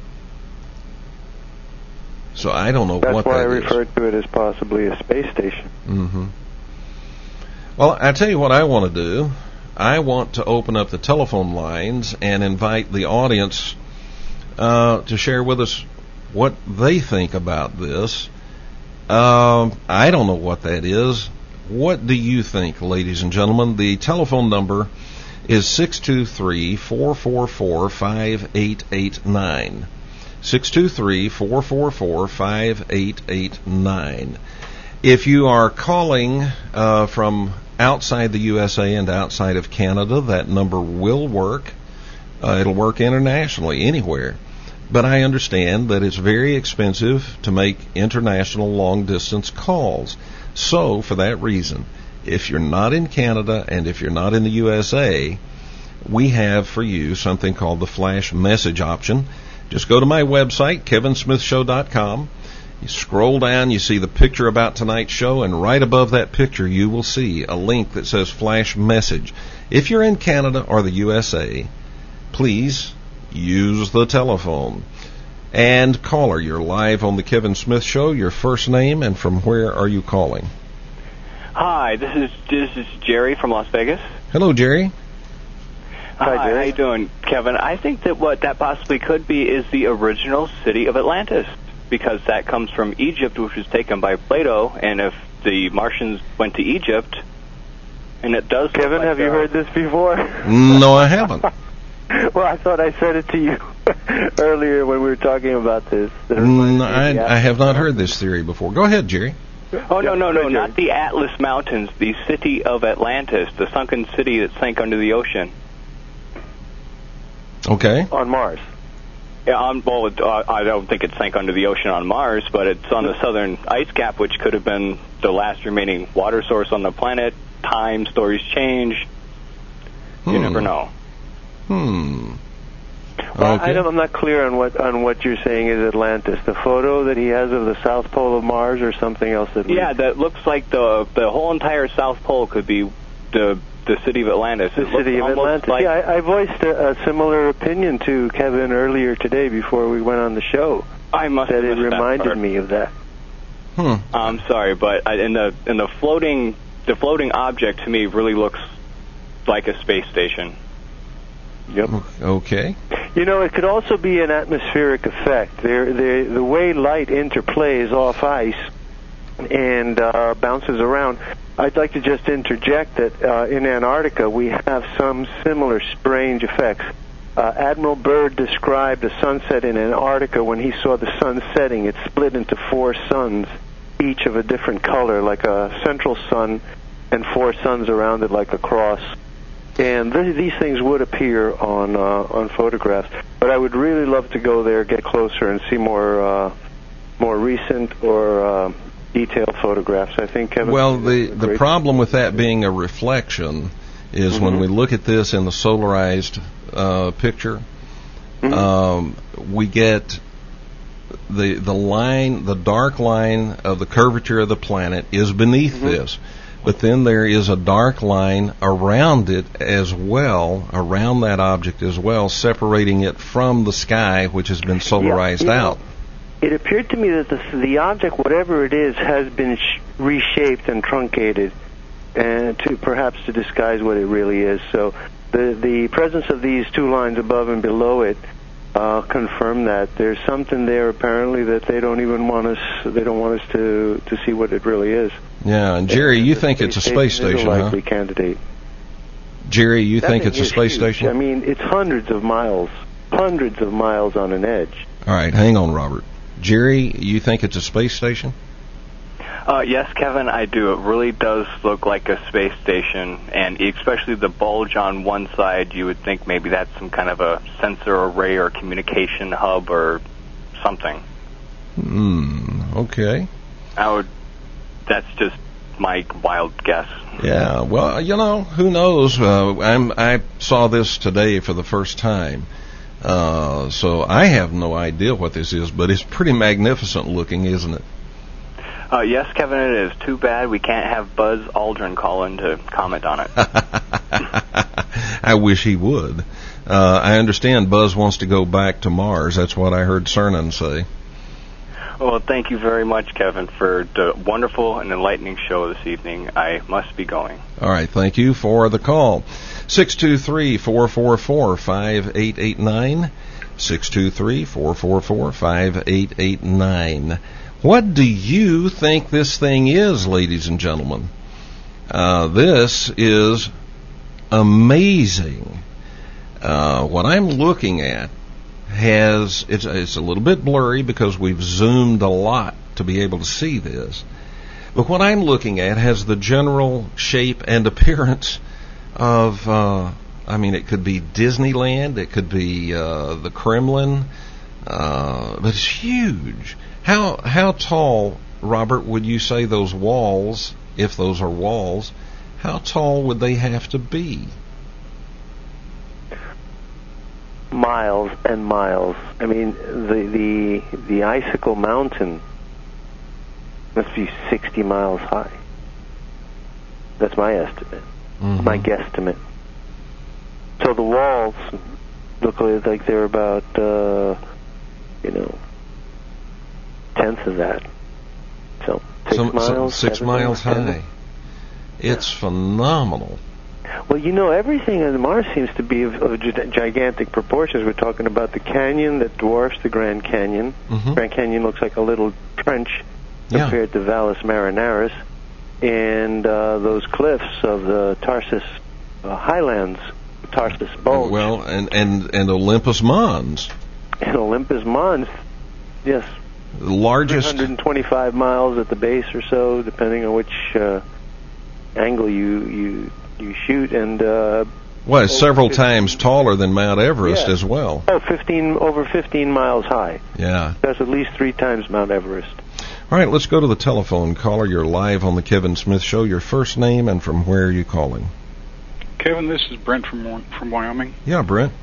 So I don't know That's what that is. That's why I is. referred to it as possibly a space station. Mm-hmm. Well, I tell you what I want to do. I want to open up the telephone lines and invite the audience uh, to share with us what they think about this. Uh, I don't know what that is. What do you think, ladies and gentlemen? The telephone number is six two three, four four four, five eight eight nine. six two three, four four four, five eight eight nine. If you are calling uh, from outside the U S A and outside of Canada, that number will work. Uh, it'll work internationally, anywhere. But I understand that it's very expensive to make international long-distance calls. So, for that reason, if you're not in Canada and if you're not in the U S A, we have for you something called the flash message option. Just go to my website, kevin smith show dot com. You scroll down, you see the picture about tonight's show, and right above that picture you will see a link that says flash message. If you're in Canada or the U S A, please use the telephone. And caller, you're live on the Kevin Smith Show. Your first name and from where are you calling? Hi, this is this is Jerry from Las Vegas. Hello, Jerry. Hi, Hi, Jerry. how you doing, Kevin? I think that what that possibly could be is the original city of Atlantis, because that comes from Egypt, which was taken by Plato, and if the Martians went to Egypt, and it does... Kevin, like have you the, heard this before? No, I haven't. Well, I thought I said it to you earlier when we were talking about this. Mm, I, I have not heard this theory before. Go ahead, Jerry. Oh, no, no, no, Jerry. not the Atlas Mountains, the city of Atlantis, the sunken city that sank under the ocean. Okay. On Mars. Yeah, um, well, it, uh, I don't think it sank under the ocean on Mars, but it's on the southern ice cap, which could have been the last remaining water source on the planet. Time, stories change. You Hmm. never know. Hmm. Well, Okay. I don't, I'm not clear on what on what you're saying is Atlantis. The photo that he has of the South Pole of Mars, or something else that we... Yeah, that looks like the the whole entire South Pole could be the the city of Atlantis. The It looks city of almost Atlantis. like- Yeah, I, I voiced a, a similar opinion to Kevin earlier today before we went on the show. I must That have it missed that reminded part. me of that. Hmm. I'm sorry, but I, in the in the floating the floating object to me really looks like a space station. Yep. Okay. You know, it could also be an atmospheric effect. There, the the way light interplays off ice and uh, bounces around. I'd like to just interject that uh, in Antarctica we have some similar strange effects. Uh, Admiral Byrd described a sunset in Antarctica when he saw the sun setting. It split into four suns, each of a different color, like a central sun, and four suns around it like a cross. And th- these things would appear on uh, on photographs, but I would really love to go there, get closer, and see more uh, more recent or uh, detailed photographs. I think Kevin. Well, the the problem with that being a reflection is Mm-hmm. when we look at this in the solarized uh, picture, Mm-hmm. um, we get the the line, the dark line of the curvature of the planet is beneath Mm-hmm. this. But then there is a dark line around it as well, around that object as well, separating it from the sky, which has been solarized Yeah, you know, out. It appeared to me that the, the object, whatever it is, has been sh- reshaped and truncated, and to perhaps to disguise what it really is. So the the presence of these two lines above and below it uh, confirm that there's something there apparently that they don't even want us they don't want us to to see what it really is. Yeah, and Jerry, And you the think it's a space is station, a huh? likely candidate. Jerry, you That think thing it's a is space huge. station? I mean, it's hundreds of miles, hundreds of miles on an edge. All right, hang on, Robert. Jerry, you think it's a space station? Uh, yes, Kevin, I do. It really does look like a space station, and especially the bulge on one side, you would think maybe that's some kind of a sensor array or communication hub or something. Hmm, okay. I would. That's just my wild guess. Yeah, well, you know, who knows? Uh, I'm, I saw this today for the first time, uh, so I have no idea what this is, but it's pretty magnificent looking, isn't it? Uh, yes, Kevin, it is. Too bad we can't have Buzz Aldrin call in to comment on it. I wish he would. Uh, I understand Buzz wants to go back to Mars. That's what I heard Cernan say. Well, thank you very much, Kevin, for the wonderful and enlightening show this evening. I must be going. All right, thank you for the call. six two three, four four four, five eight eight nine. six two three, four four four, five eight eight nine. What do you think this thing is, ladies and gentlemen? Uh, this is amazing. Uh, what I'm looking at has, it's, it's a little bit blurry because we've zoomed a lot to be able to see this. But what I'm looking at has the general shape and appearance of, uh, I mean, it could be Disneyland, it could be uh, the Kremlin, uh, but it's huge. How how tall, Robert, would you say those walls, if those are walls, how tall would they have to be? Miles and miles. I mean, the the the Icicle Mountain must be sixty miles high. That's my estimate, Mm-hmm. my guesstimate. So the walls look like they're about, uh, you know, tenth of that. So six Some, miles, some, six seven miles seven. high. It's phenomenal. Well, you know, everything on Mars seems to be of, of gi- gigantic proportions. We're talking about the canyon that dwarfs the Grand Canyon. Mm-hmm. Grand Canyon looks like a little trench Yeah. compared to Valles Marineris, and uh, those cliffs of the Tarsus uh, Highlands, Tarsus Bulge, Well, and, and, and Olympus Mons, and Olympus Mons. Yes, the largest. three hundred twenty-five miles at the base or so, depending on which uh, angle you you you shoot, and uh, Well, it's over several fifteen times taller than Mount Everest Yeah. as well. oh, fifteen over fifteen miles high. Yeah. That's at least three times Mount Everest. All right, let's go to the telephone. Caller, you're live on the Kevin Smith Show. Your first name and from where are you calling? Kevin, this is Brent from from Wyoming. Yeah, Brent.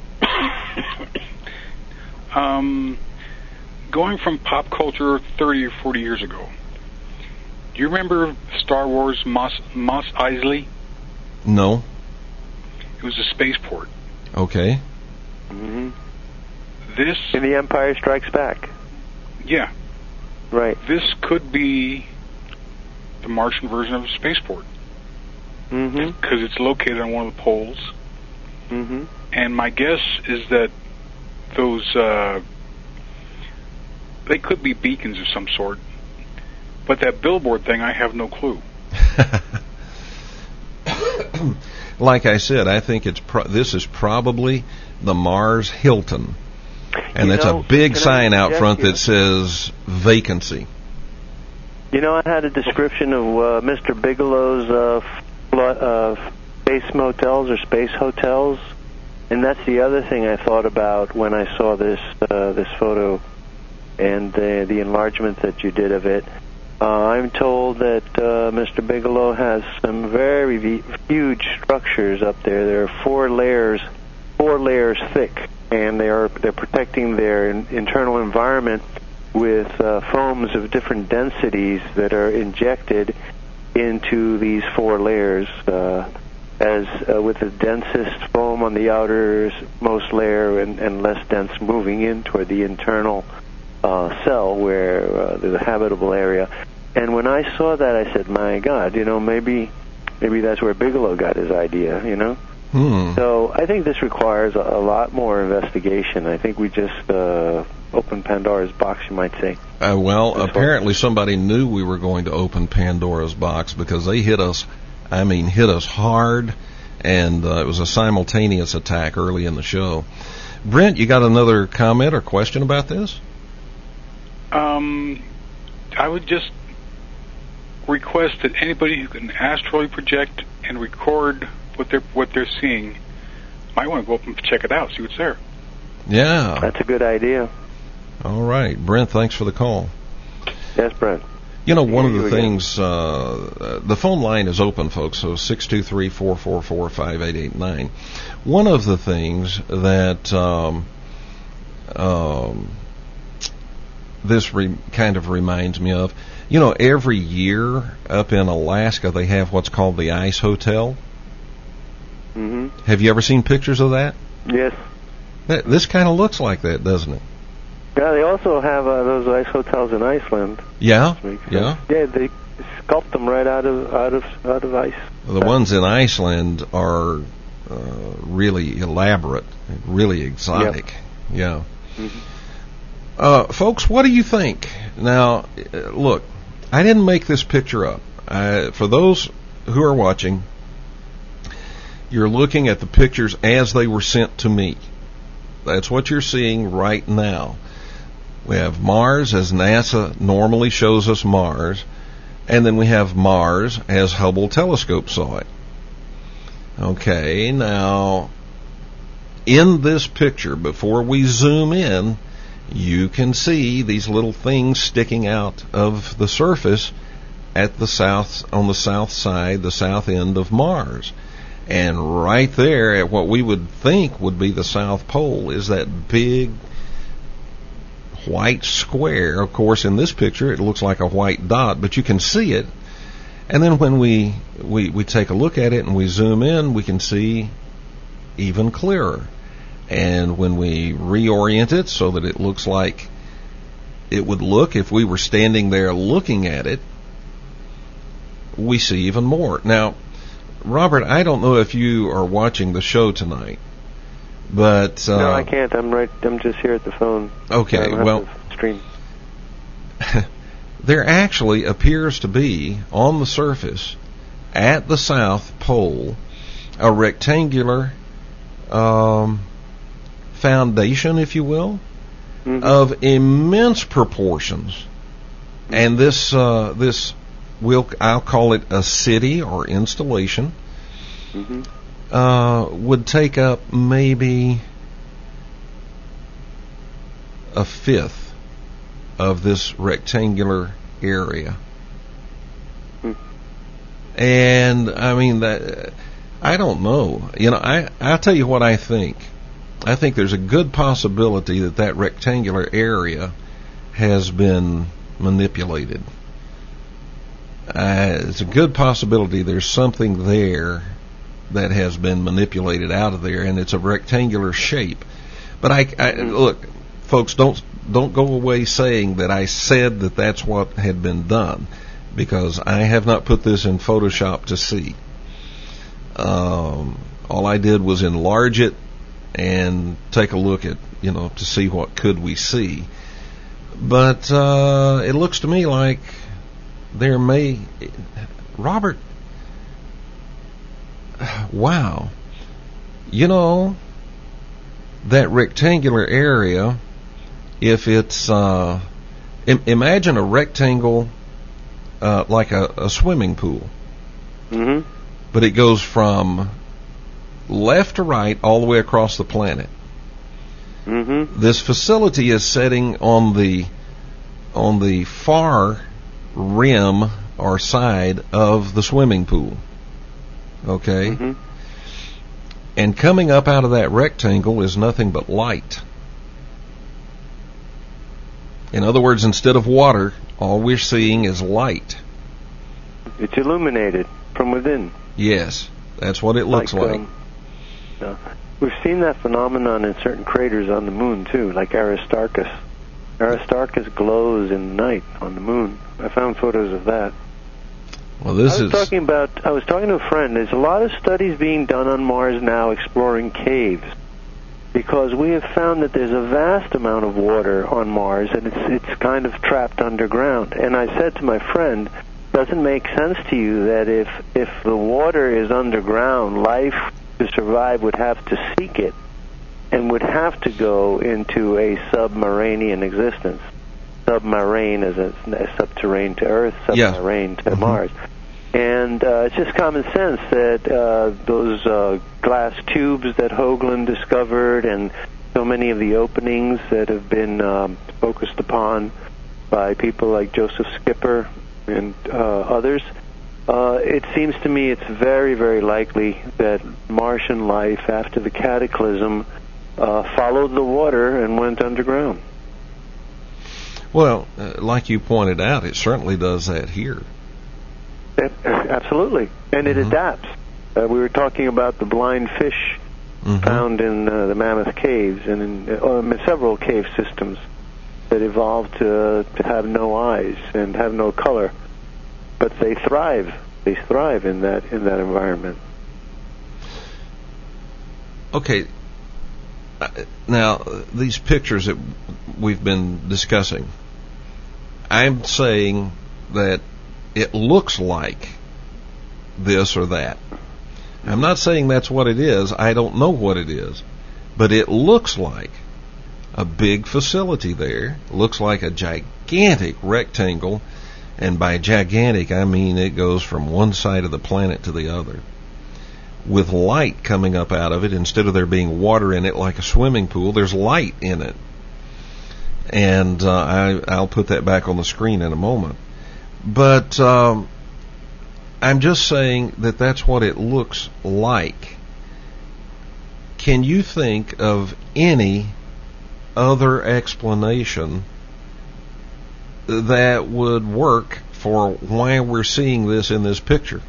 um, going from pop culture thirty or forty years ago, do you remember Star Wars Mos, Mos Eisley? No. It was a spaceport. Okay. Mm-hmm. This, And The Empire Strikes Back. yeah, Right. this could be the Martian version of a spaceport Mm-hmm. because it's located on one of the poles. Mm-hmm. And my guess is that those, uh, they could be beacons of some sort. But that billboard thing, I have no clue. Like I said, I think it's pro- this is probably the Mars Hilton. And You it's know, a big can I sign out suggest front you- that says vacancy. You know, I had a description of uh, Mister Bigelow's uh, fl- uh, space motels or space hotels, and that's the other thing I thought about when I saw this uh, this photo and the, the enlargement that you did of it. Uh, I'm told that uh, Mister Bigelow has some very v- huge structures up there. There are four layers, four layers thick, and they are they're protecting their in- internal environment with uh, foams of different densities that are injected into these four layers. Uh, as uh, with the densest foam on the outermost layer and, and less dense moving in toward the internal uh, cell where uh, there's a habitable area. And when I saw that, I said, my God, you know, maybe maybe that's where Bigelow got his idea, you know? Hmm. So I think this requires a, a lot more investigation. I think we just uh, opened Pandora's box, you might say. Uh, well, That's apparently somebody knew we were going to open Pandora's box because they hit us, I mean, hit us hard and uh, it was a simultaneous attack early in the show. Brent, you got another comment or question about this? Um, I would just request that anybody who can astrally project and record what they're what they're seeing might want to go up and check it out, see what's there. Yeah. That's a good idea. All right. Brent, thanks for the call. Yes, Brent. You know, one of the You things, uh, the phone line is open, folks, so six two three, four four four, five eight eight nine. One of the things that um, um, this re- kind of reminds me of, you know, every year up in Alaska they have what's called the Ice Hotel. Mm-hmm. Have you ever seen pictures of that? Yes. That, this kind of looks like that, doesn't it? Yeah, they also have uh, those ice hotels in Iceland. Yeah, Makes yeah. sense. Yeah, they sculpt them right out of out of out of ice. The ones in Iceland are uh, really elaborate, really exotic. Yep. Yeah. Mm-hmm. Uh, folks, what do you think? Now, uh, look, I didn't make this picture up. I, for those who are watching, you're looking at the pictures as they were sent to me. That's what you're seeing right now. We have Mars as NASA normally shows us Mars, and then we have Mars as Hubble telescope saw it. Okay, now, in this picture, before we zoom in, you can see these little things sticking out of the surface at the south, on the south side, the south end of Mars. And right there at what we would think would be the South Pole is that big white square. Of course, in this picture, it looks like a white dot, but you can see it. And then when we, we, we take a look at it and we zoom in, we can see even clearer. And when we reorient it so that it looks like it would look if we were standing there looking at it, we see even more. Now, Robert, I don't know if you are watching the show tonight, but uh, no, I can't. I'm right. I'm just here at the phone. Okay, I don't have well, the stream. There actually appears to be on the surface at the South Pole a rectangular um, foundation, if you will, mm-hmm. of immense proportions, and this uh, this. We'll, I'll call it a city or installation, mm-hmm. uh, would take up maybe a fifth of this rectangular area. Mm. And, I mean, that I don't know. You know, I, I'll tell you what I think. I think there's a good possibility that that rectangular area has been manipulated. Uh, it's a good possibility there's something there that has been manipulated out of there, and it's a rectangular shape. But I, I look, folks, don't don't go away saying that I said that that's what had been done, because I have not put this in Photoshop to see. Um, all I did was enlarge it and take a look at, you know, to see what could we see. But uh, it looks to me like there may, Robert, wow, you know, that rectangular area, if it's, uh, im- imagine a rectangle uh, like a, a swimming pool, mm-hmm. but it goes from left to right all the way across the planet. Mm-hmm. This facility is setting on the on the far rim or side of the swimming pool. Okay? Mm-hmm. And coming up out of that rectangle is nothing but light. In other words, instead of water, all we're seeing is light. It's illuminated from within. Yes, that's what it looks like. like. Um, uh, we've seen that phenomenon in certain craters on the moon, too, like Aristarchus. Aristarchus glows in the night on the moon. I found photos of that. Well, this I was is talking about. I was talking to a friend. There's a lot of studies being done on Mars now exploring caves, because we have found that there's a vast amount of water on Mars, and it's it's kind of trapped underground. And I said to my friend, doesn't make sense to you that if if the water is underground, life to survive would have to seek it and would have to go into a submarine existence. Submarine as a, a subterranean to Earth, submarine yeah. to mm-hmm. Mars. And uh, it's just common sense that uh, those uh, glass tubes that Hoagland discovered and so many of the openings that have been um, focused upon by people like Joseph Skipper and uh, others, uh, it seems to me it's very, very likely that Martian life after the cataclysm uh, followed the water and went underground. Well, uh, like you pointed out, it certainly does that here. It, absolutely. And it mm-hmm. adapts. Uh, we were talking about the blind fish mm-hmm. found in uh, the Mammoth Caves and in, uh, in several cave systems that evolved to, to have no eyes and have no color. But they thrive. They thrive in that in that environment. Okay. Now, these pictures that we've been discussing, I'm saying that it looks like this or that. I'm not saying that's what it is. I don't know what it is. But it looks like a big facility there. It looks like a gigantic rectangle. And by gigantic, I mean it goes from one side of the planet to the other, with light coming up out of it. Instead of there being water in it like a swimming pool, there's light in it. And uh, I, I'll put that back on the screen in a moment. But um, I'm just saying that that's what it looks like. Can you think of any other explanation that would work for why we're seeing this in this picture?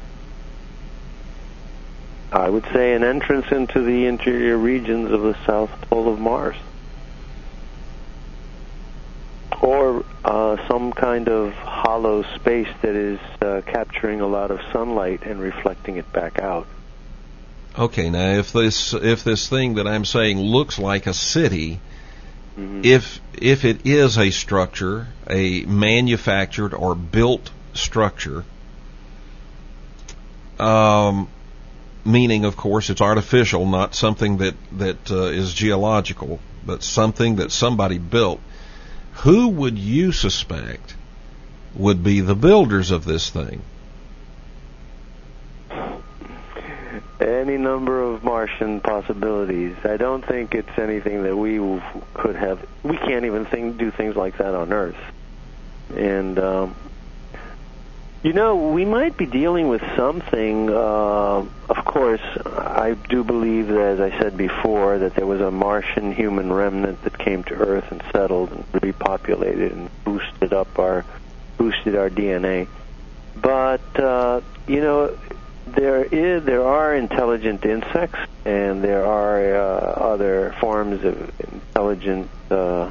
I would say an entrance into the interior regions of the south pole of Mars. Or uh, some kind of hollow space that is uh, capturing a lot of sunlight and reflecting it back out. Okay, now if this if this thing that I'm saying looks like a city, mm-hmm. if if it is a structure, a manufactured or built structure, um, meaning, of course, it's artificial, not something that that uh, is geological, but something that somebody built, who would you suspect would be the builders of this thing? Any number of Martian possibilities. I don't think it's anything that we could have. We can't even think, do things like that on Earth. And, um, you know, we might be dealing with something. Uh, of course, I do believe, that, as I said before, that there was a Martian human remnant that came to Earth and settled and repopulated and boosted up our, boosted our D N A. But, uh, you know, There is, there are intelligent insects, and there are uh, other forms of intelligent uh,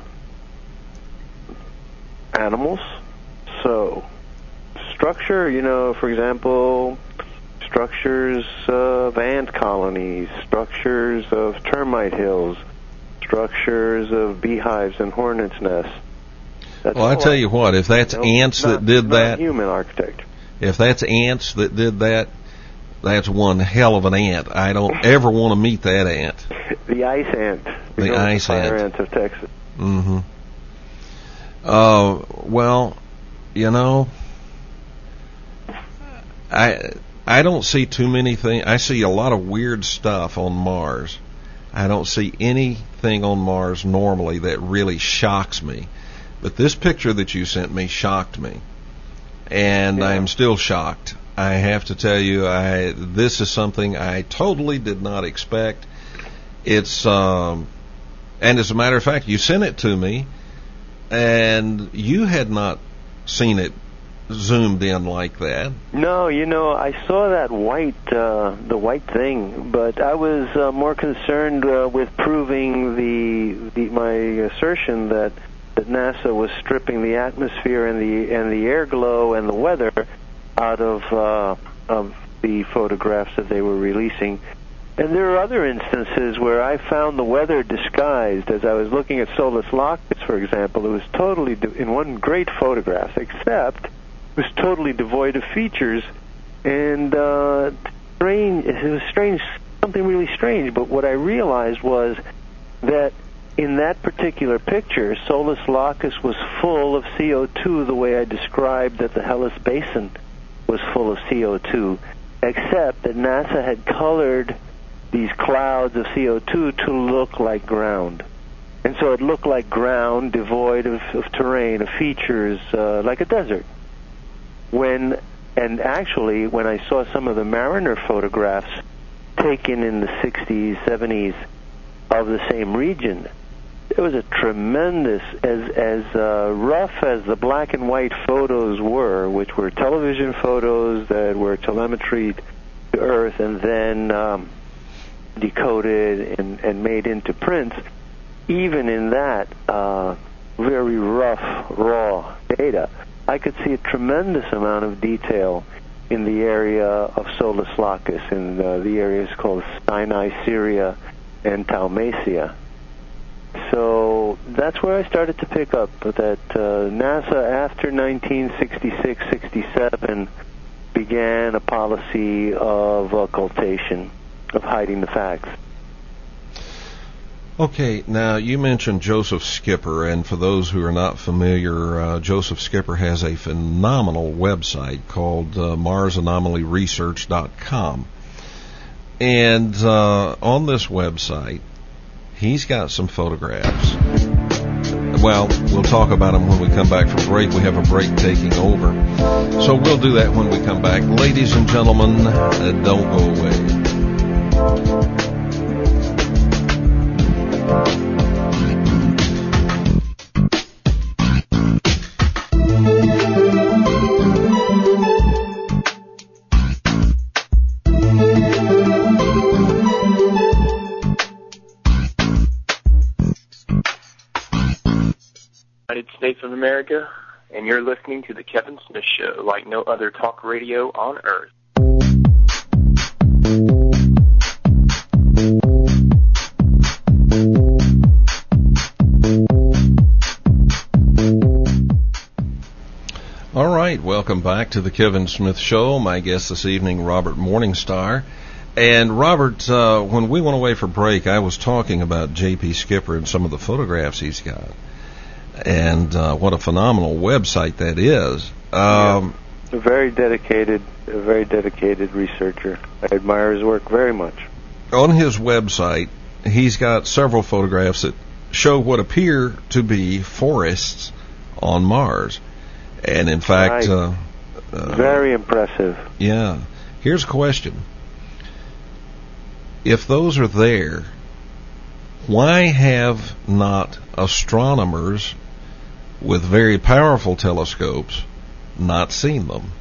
animals. So, structure, you know, for example, structures of ant colonies, structures of termite hills, structures of beehives and hornets' nests. That's well, I tell you what, if that's no, ants not, that did not that, human architecture. If that's ants that did that, that's one hell of an ant. I don't ever want to meet that ant. The ice ant. The, the ice fire ant. ants of Texas. Mm-hmm. Uh, well, you know, I I don't see too many things. I see a lot of weird stuff on Mars. I don't see anything on Mars normally that really shocks me. But this picture that you sent me shocked me. And yeah. I'm still shocked. I have to tell you, I this is something I totally did not expect. It's, um, and as a matter of fact, you sent it to me, and you had not seen it zoomed in like that. No, you know, I saw that white, uh, the white thing, but I was uh, more concerned uh, with proving the, the my assertion that that NASA was stripping the atmosphere and the and the air glow and the weather out of uh, of the photographs that they were releasing. And there are other instances where I found the weather disguised. As I was looking at Solus Locus, for example, it was totally in one great photograph, except was totally devoid of features, and uh, strange. It was strange, something really strange. But what I realized was that in that particular picture, Solis Lacus was full of C O two the way I described that the Hellas Basin was full of C O two, except that NASA had colored these clouds of C O two to look like ground. And so it looked like ground devoid of, of terrain, of features, uh, like a desert. When, and actually, when I saw some of the Mariner photographs taken in the sixties, seventies of the same region, it was a tremendous, as as uh, rough as the black and white photos were, which were television photos that were telemetry to Earth and then um, decoded and, and made into prints. Even in that uh, very rough, raw data, I could see a tremendous amount of detail in the area of Solis Lacus, in uh, the areas called Sinai, Syria, and Talmacia. So that's where I started to pick up that uh, NASA, after nineteen sixty-six sixty-seven, began a policy of occultation, of hiding the facts. Okay, now you mentioned Joseph Skipper, and for those who are not familiar, uh, Joseph Skipper has a phenomenal website called uh, Mars Anomaly Research dot com. And uh, on this website, he's got some photographs. Well, we'll talk about them when we come back from break. We have a break taking over. So we'll do that when we come back. Ladies and gentlemen, uh, don't go away. United States of America, and you're listening to The Kevin Smith Show, like no other talk radio on earth. All right, welcome back to The Kevin Smith Show. My guest this evening, Robert Morningstar. And Robert, uh, when we went away for break, I was talking about J P Skipper and some of the photographs he's got. And uh, what a phenomenal website that is. Um, yeah, a very dedicated, a very dedicated researcher. I admire his work very much. On his website, he's got several photographs that show what appear to be forests on Mars. And in fact, right. uh, uh, very impressive. Yeah. Here's a question. If those are there, why have not astronomers with very powerful telescopes not seen them?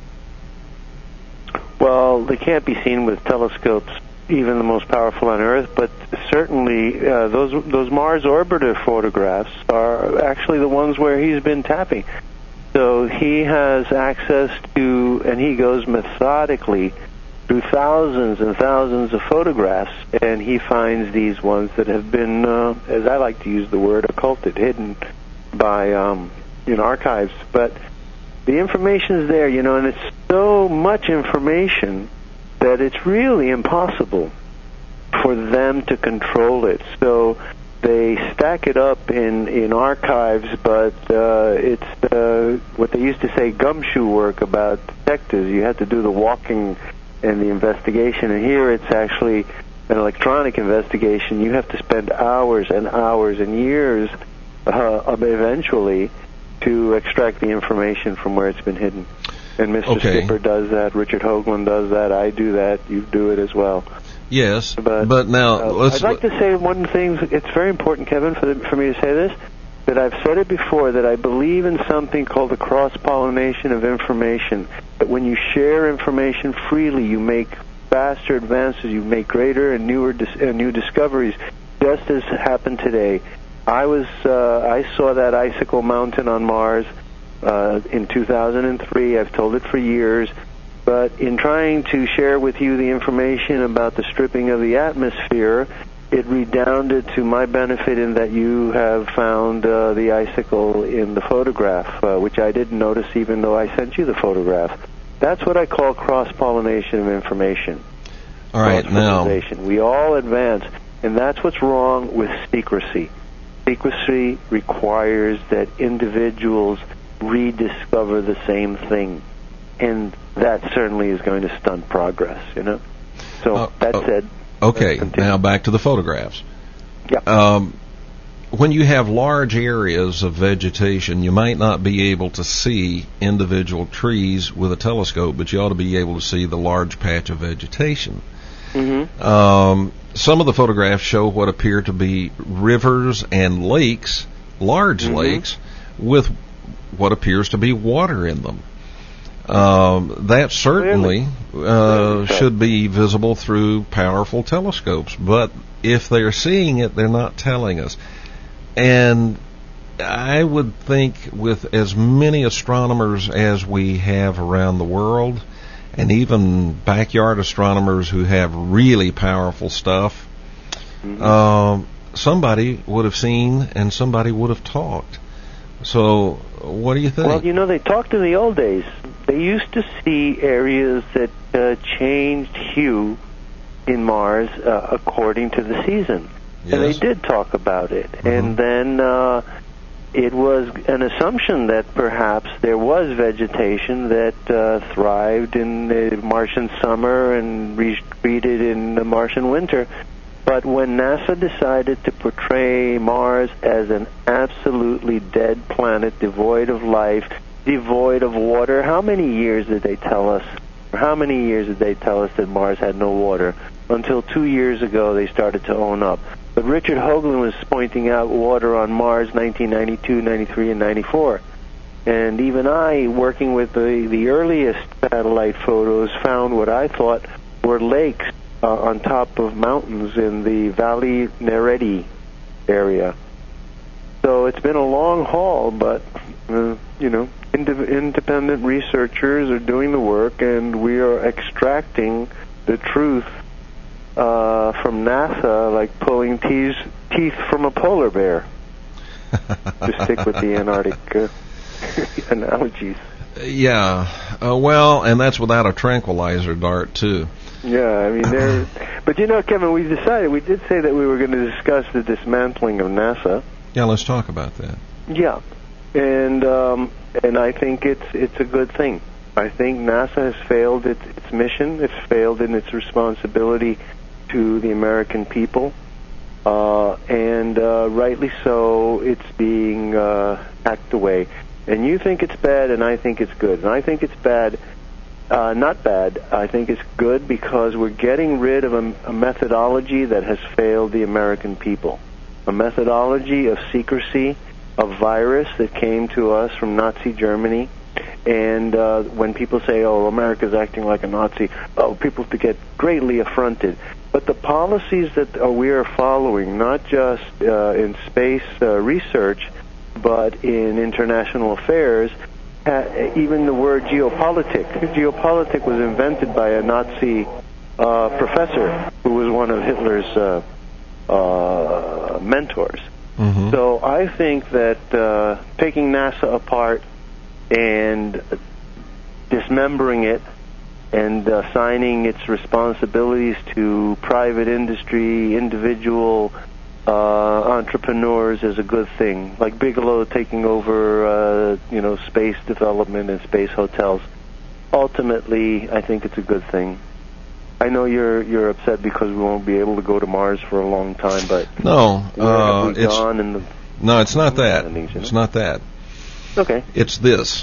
Well, they can't be seen with telescopes, even the most powerful on Earth, but certainly uh, those those Mars orbiter photographs are actually the ones where he's been tapping. So he has access to, and he goes methodically through thousands and thousands of photographs, and he finds these ones that have been, uh, as I like to use the word, occulted, hidden by um, in archives. But the information is there, you know, and it's so much information that it's really impossible for them to control it. So they stack it up in, in archives, but uh, it's uh, what they used to say gumshoe work about detectives. You had to do the walking and the investigation, and here it's actually an electronic investigation. You have to spend hours and hours and years uh, eventually to extract the information from where it's been hidden. And Mister Okay. Skipper does that, Richard Hoagland does that, I do that, you do it as well. Yes, But, but now uh, let's. I'd like to say one thing. It's very important, Kevin, for, the, for me to say this, that I've said it before, that I believe in something called the cross-pollination of information, that when you share information freely, you make faster advances, you make greater and newer dis- uh, new discoveries, just as happened today. I was uh, I saw that icicle mountain on Mars uh, in two thousand three. I've told it for years. But in trying to share with you the information about the stripping of the atmosphere, it redounded to my benefit in that you have found uh, the icicle in the photograph, uh, which I didn't notice even though I sent you the photograph. That's what I call cross-pollination of information. All right, now we all advance, and that's what's wrong with secrecy. Secrecy requires that individuals rediscover the same thing, and that certainly is going to stunt progress, you know? So, uh, that oh, said... Okay, now back to the photographs. Yeah. Um, when you have large areas of vegetation, you might not be able to see individual trees with a telescope, but you ought to be able to see the large patch of vegetation. Mm-hmm. Um, some of the photographs show what appear to be rivers and lakes, large mm-hmm. lakes, with what appears to be water in them. Um, that certainly uh, should be visible through powerful telescopes, but if they're seeing it, they're not telling us. And I would think with as many astronomers as we have around the world, and even backyard astronomers who have really powerful stuff, mm-hmm. uh, somebody would have seen and somebody would have talked. So, what do you think? Well, you know, they talked in the old days. They used to see areas that uh, changed hue in Mars uh, according to the season. Yes. And they did talk about it. Mm-hmm. And then uh, it was an assumption that perhaps there was vegetation that uh, thrived in the Martian summer and retreated in the Martian winter. But when NASA decided to portray Mars as an absolutely dead planet, devoid of life, devoid of water, how many years did they tell us? How many years did they tell us that Mars had no water? Until two years ago, they started to own up. But Richard Hoagland was pointing out water on Mars nineteen ninety-two, ninety-three, and ninety-four. And even I, working with the, the earliest satellite photos, found what I thought were lakes uh, on top of mountains in the Valley Neredi area. So it's been a long haul, but, uh, you know, ind- independent researchers are doing the work, and we are extracting the truth uh, from NASA like pulling teeth, teeth from a polar bear, to stick with the Antarctic uh, analogies. Yeah, uh, well, and that's without a tranquilizer dart, too. Yeah, I mean, there. But you know, Kevin, we decided, we did say that we were going to discuss the dismantling of NASA. Yeah, let's talk about that. Yeah, and um, and I think it's it's a good thing. I think NASA has failed its, its mission. It's failed in its responsibility to the American people, uh, and uh, rightly so. It's being uh, hacked away. And you think it's bad, and I think it's good. And I think it's bad. Uh, not bad. I think it's good because we're getting rid of a, a methodology that has failed the American people. A methodology of secrecy, a virus that came to us from Nazi Germany. And uh, when people say, oh, America's acting like a Nazi, oh, people get greatly affronted. But the policies that uh, we are following, not just uh, in space uh, research, but in international affairs, uh, even the word geopolitic. Geopolitic was invented by a Nazi uh, professor who was one of Hitler's uh, uh, mentors. Mm-hmm. So I think that uh, taking NASA apart and dismembering it and assigning its responsibilities to private industry, individual uh, entrepreneurs is a good thing. Like Bigelow taking over, uh, you know, space development and space hotels. Ultimately, I think it's a good thing. I know you're you're upset because we won't be able to go to Mars for a long time, but no, uh, have we it's gone in the no, it's not that. Landings, you know? It's not that. Okay. It's this.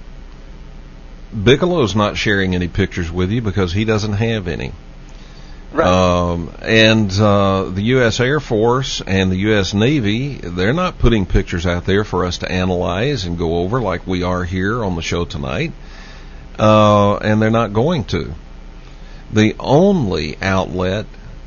Bigelow's not sharing any pictures with you because he doesn't have any. Right. Um, and uh, the U S Air Force and the U S Navy, they're not putting pictures out there for us to analyze and go over like we are here on the show tonight. Uh, and they're not going to. The only outlet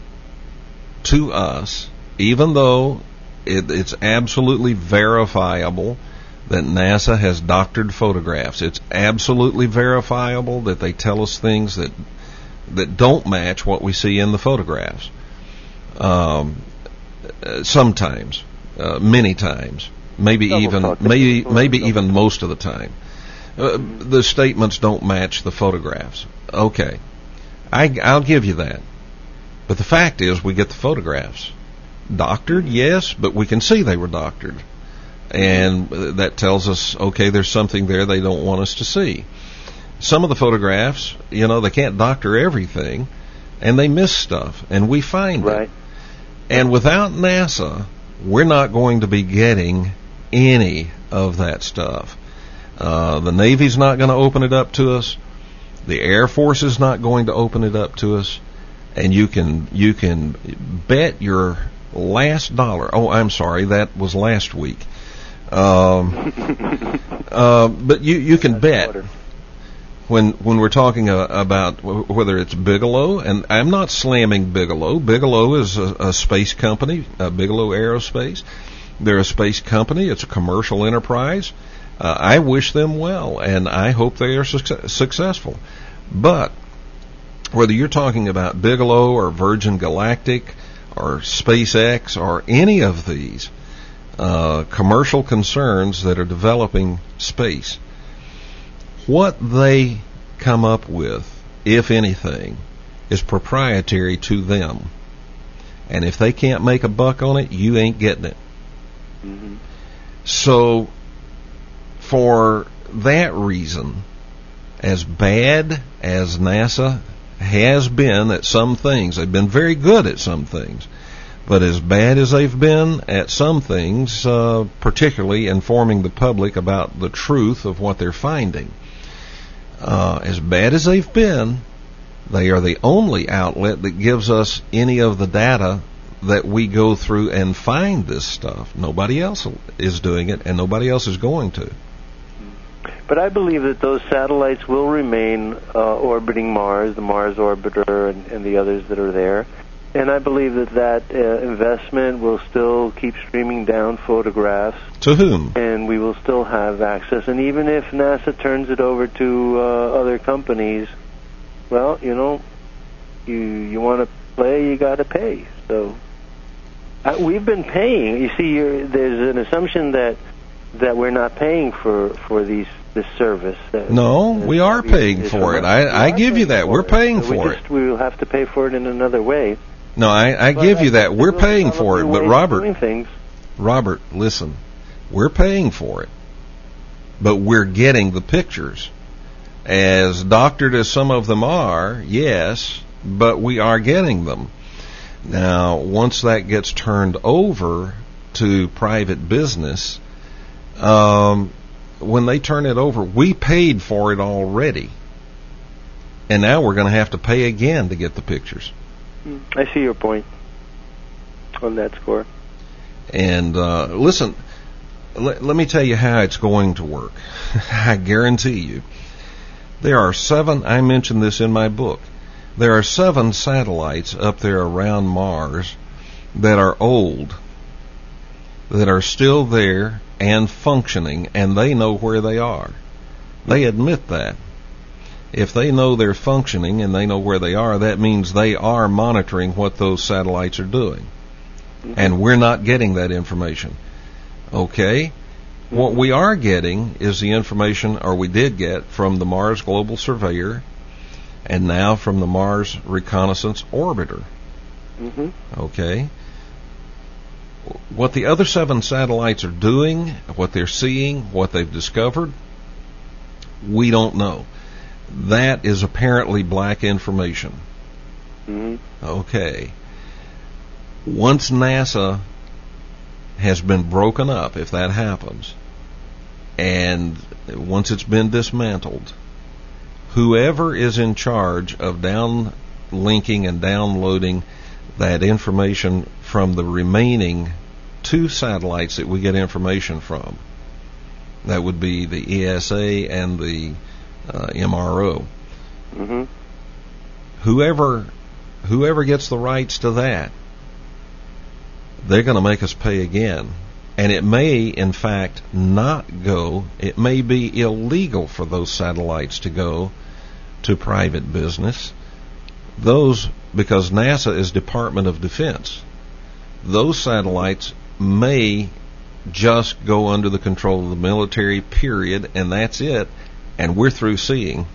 to us, even though it, it's absolutely verifiable that NASA has doctored photographs, it's absolutely verifiable that they tell us things that that don't match what we see in the photographs. Um, sometimes, uh, many times, maybe Double even talk. maybe maybe Double even talk. most of the time. Uh, the statements don't match the photographs. Okay, I, I'll give you that. But the fact is, we get the photographs. Doctored, yes, but we can see they were doctored. And that tells us, okay, there's something there they don't want us to see. Some of the photographs, you know, they can't doctor everything, and they miss stuff, and we find Right. it. And without NASA, we're not going to be getting any of that stuff. Uh, the Navy's not going to open it up to us. The Air Force is not going to open it up to us. And you can you can bet your last dollar. Oh, I'm sorry, that was last week. Um, uh, but you you can bet when when we're talking uh, about w- whether it's Bigelow, and I'm not slamming Bigelow. Bigelow is a, a space company, uh, Bigelow Aerospace. They're a space company. It's a commercial enterprise. Uh, I wish them well, and I hope they are suc- successful. But whether you're talking about Bigelow or Virgin Galactic or SpaceX or any of these uh, commercial concerns that are developing space, what they come up with, if anything, is proprietary to them. And if they can't make a buck on it, you ain't getting it. Mm-hmm. So, for that reason, as bad as NASA has been at some things, they've been very good at some things, but as bad as they've been at some things, uh, particularly informing the public about the truth of what they're finding, uh, as bad as they've been, they are the only outlet that gives us any of the data that we go through and find this stuff. Nobody else is doing it, and nobody else is going to. But I believe that those satellites will remain uh, orbiting Mars, the Mars Orbiter and, and the others that are there. And I believe that that uh, investment will still keep streaming down photographs. To whom? And we will still have access. And even if NASA turns it over to uh, other companies, well, you know, you you want to play, you got to pay. So uh, we've been paying. You see, you're, there's an assumption that that we're not paying for for these this service. That, no, that we are paying for it. I, I give you that. We're paying so for we it. Just, we will have to pay for it in another way. No, I, I give you that. We're paying for it. But Robert, Robert, listen, we're paying for it, but we're getting the pictures. As doctored as some of them are, yes, but we are getting them. Now, once that gets turned over to private business, um, when they turn it over, we paid for it already. And now we're going to have to pay again to get the pictures. I see your point on that score. And uh, listen, let, let me tell you how it's going to work. I guarantee you. There are seven, I mentioned this in my book, there are seven satellites up there around Mars that are old, that are still there and functioning, and they know where they are. They admit that. If they know they're functioning and they know where they are, that means they are monitoring what those satellites are doing. Mm-hmm. And we're not getting that information. Okay? Mm-hmm. What we are getting is the information, or we did get, from the Mars Global Surveyor and now from the Mars Reconnaissance Orbiter. Mm-hmm. Okay? What the other seven satellites are doing, what they're seeing, what they've discovered, we don't know. That is apparently black information. Mm-hmm. Okay. Once NASA has been broken up, if that happens, and once it's been dismantled, whoever is in charge of downlinking and downloading that information from the remaining two satellites that we get information from, that would be the E S A and the Uh, M R O. Mm-hmm. Whoever, whoever gets the rights to that, they're going to make us pay again. And it may, in fact, not go. It may be illegal for those satellites to go to private business. Those because NASA is Department of Defense. Those satellites may just go under the control of the military, period, and that's it, and we're through seeing.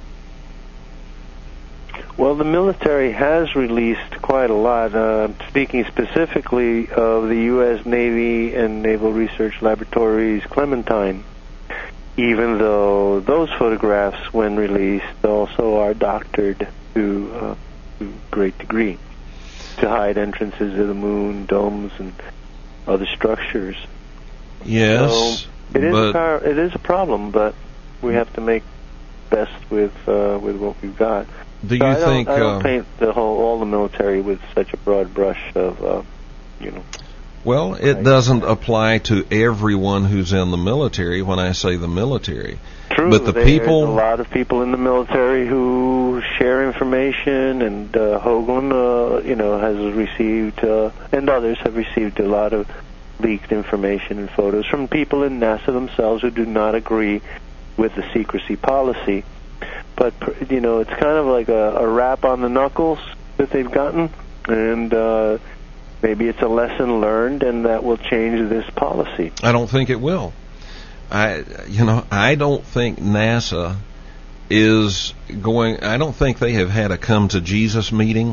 Well, the military has released quite a lot. Uh, speaking specifically of the U S Navy and Naval Research Laboratories Clementine, even though those photographs, when released, also are doctored to, uh, to a great degree to hide entrances to the moon, domes, and other structures. Yes, so it is but a car, it is a problem, but we have to make best with uh, with what we've got. Do you so I don't, think I don't uh, paint the whole all the military with such a broad brush of uh, you know. Well, it doesn't apply to everyone who's in the military when I say the military. True, but the there's people, a lot of people in the military who share information, and uh, Hoagland, uh, you know, has received, uh, and others have received a lot of leaked information and photos from people in NASA themselves who do not agree with the secrecy policy. But, you know, it's kind of like a, a rap on the knuckles that they've gotten, and uh, maybe it's a lesson learned, and that will change this policy. I don't think it will. I, you know, I don't think NASA is going, I don't think they have had a come to Jesus meeting,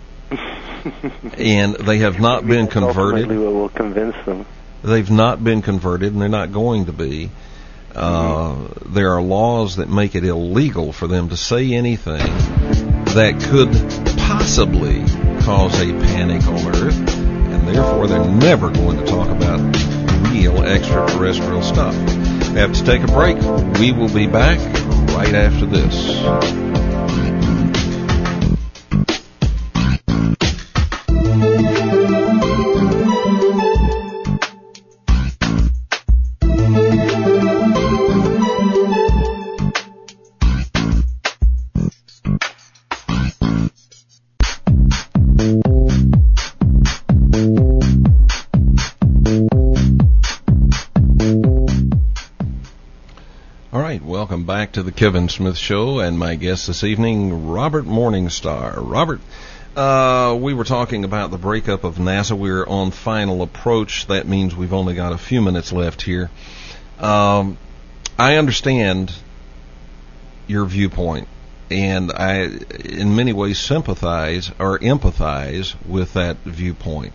and they have not maybe been that's converted. Ultimately what will convince them. They've not been converted, and they're not going to be. Uh, mm-hmm. There are laws that make it illegal for them to say anything that could possibly cause a panic on Earth, and therefore they're never going to talk about real extraterrestrial stuff. We have to take a break. We will be back right after this. Welcome back to the Kevin Smith Show, and my guest this evening, Robert Morningstar. Robert, uh, we were talking about the breakup of NASA. We're on final approach. That means we've only got a few minutes left here. Um, I understand your viewpoint, and I, in many ways, sympathize or empathize with that viewpoint.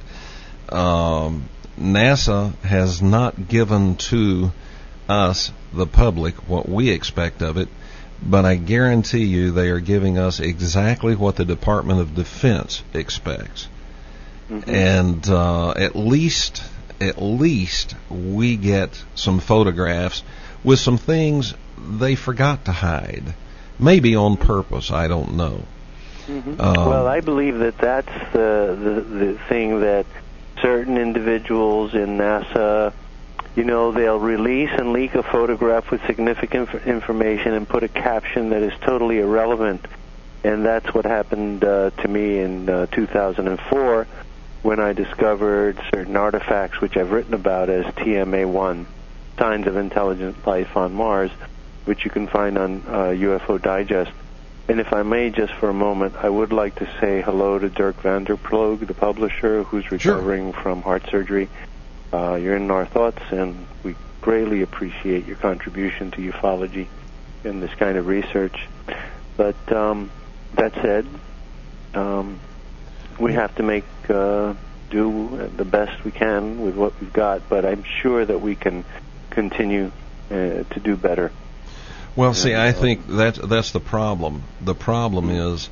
Um, NASA has not given to us, the public, what we expect of it, but I guarantee you they are giving us exactly what the Department of Defense expects. Mm-hmm. And uh, at least, at least we get some photographs with some things they forgot to hide, maybe on purpose. I don't know. Mm-hmm. Um, well, I believe that that's the, the the thing that certain individuals in NASA, you know, they'll release and leak a photograph with significant information and put a caption that is totally irrelevant. And that's what happened uh, to me in uh, two thousand four when I discovered certain artifacts which I've written about as T M A one, Signs of Intelligent Life on Mars, which you can find on uh, U F O Digest. And if I may, just for a moment, I would like to say hello to Dirk van der Ploeg, the publisher, who's recovering sure. from heart surgery. Uh, you're in our thoughts, and we greatly appreciate your contribution to ufology and this kind of research. But um, that said, um, we have to make uh, do the best we can with what we've got, but I'm sure that we can continue uh, to do better. Well, see, I think that that's the problem. The problem is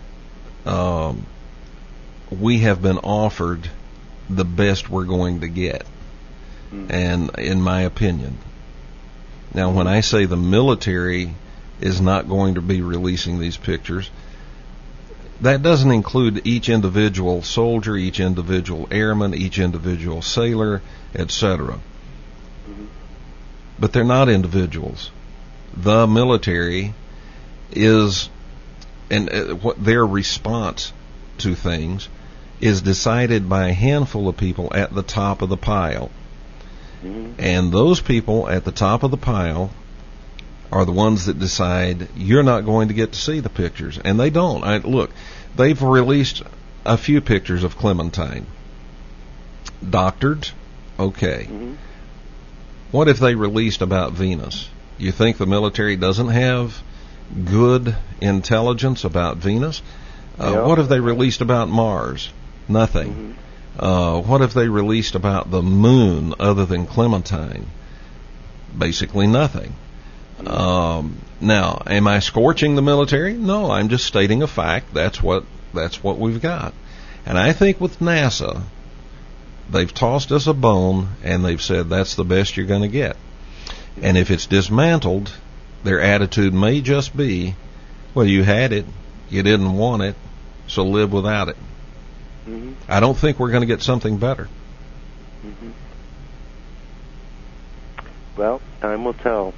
um, we have been offered the best we're going to get, and in my opinion. Now, when I say the military is not going to be releasing these pictures, that doesn't include each individual soldier, each individual airman, each individual sailor, et cetera. Mm-hmm. But they're not individuals. The military is, and uh, what their response to things is decided by a handful of people at the top of the pile. Mm-hmm. And those people at the top of the pile are the ones that decide you're not going to get to see the pictures. And they don't. I, look, they've released a few pictures of Clementine. Doctored? Okay. Mm-hmm. What if they released about Venus? You think the military doesn't have good intelligence about Venus? Uh, yeah. What if they released about Mars? Nothing. Mm-hmm. Uh, what if they released about the moon other than Clementine? Basically nothing. Um, now, am I scorching the military? No, I'm just stating a fact. That's what that's what we've got. And I think with NASA, they've tossed us a bone and they've said that's the best you're going to get. And if it's dismantled, their attitude may just be, well, you had it, you didn't want it, so live without it. Mm-hmm. I don't think we're going to get something better. Mm-hmm. Well, time will tell.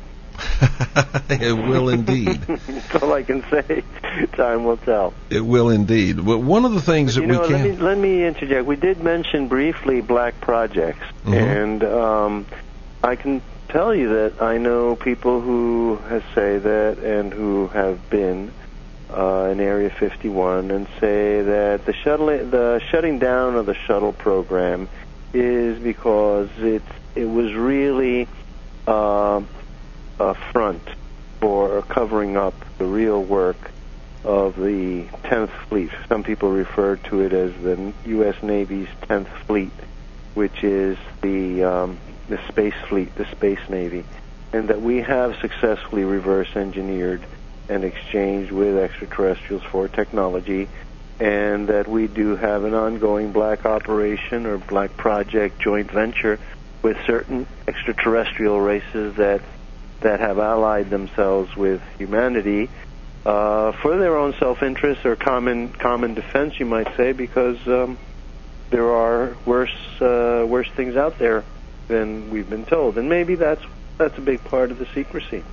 It will indeed. That's all I can say. Time will tell. It will indeed. But one of the things but, that you know, we can... Let me, let me interject. We did mention briefly black projects. Mm-hmm. And um, I can tell you that I know people who have say that and who have been uh, in Area fifty-one and say that the shuttle, the shutting down of the shuttle program is because it it was really uh, a front for covering up the real work of the tenth Fleet. Some people refer to it as the U S Navy's tenth Fleet, which is the um, the space fleet, the space navy, and that we have successfully reverse engineered and exchanged with extraterrestrials for technology, and that we do have an ongoing black operation or black project joint venture with certain extraterrestrial races that that have allied themselves with humanity uh, for their own self-interest or common common defense, you might say, because um, there are worse uh, worse things out there than we've been told, and maybe that's that's a big part of the secrecy.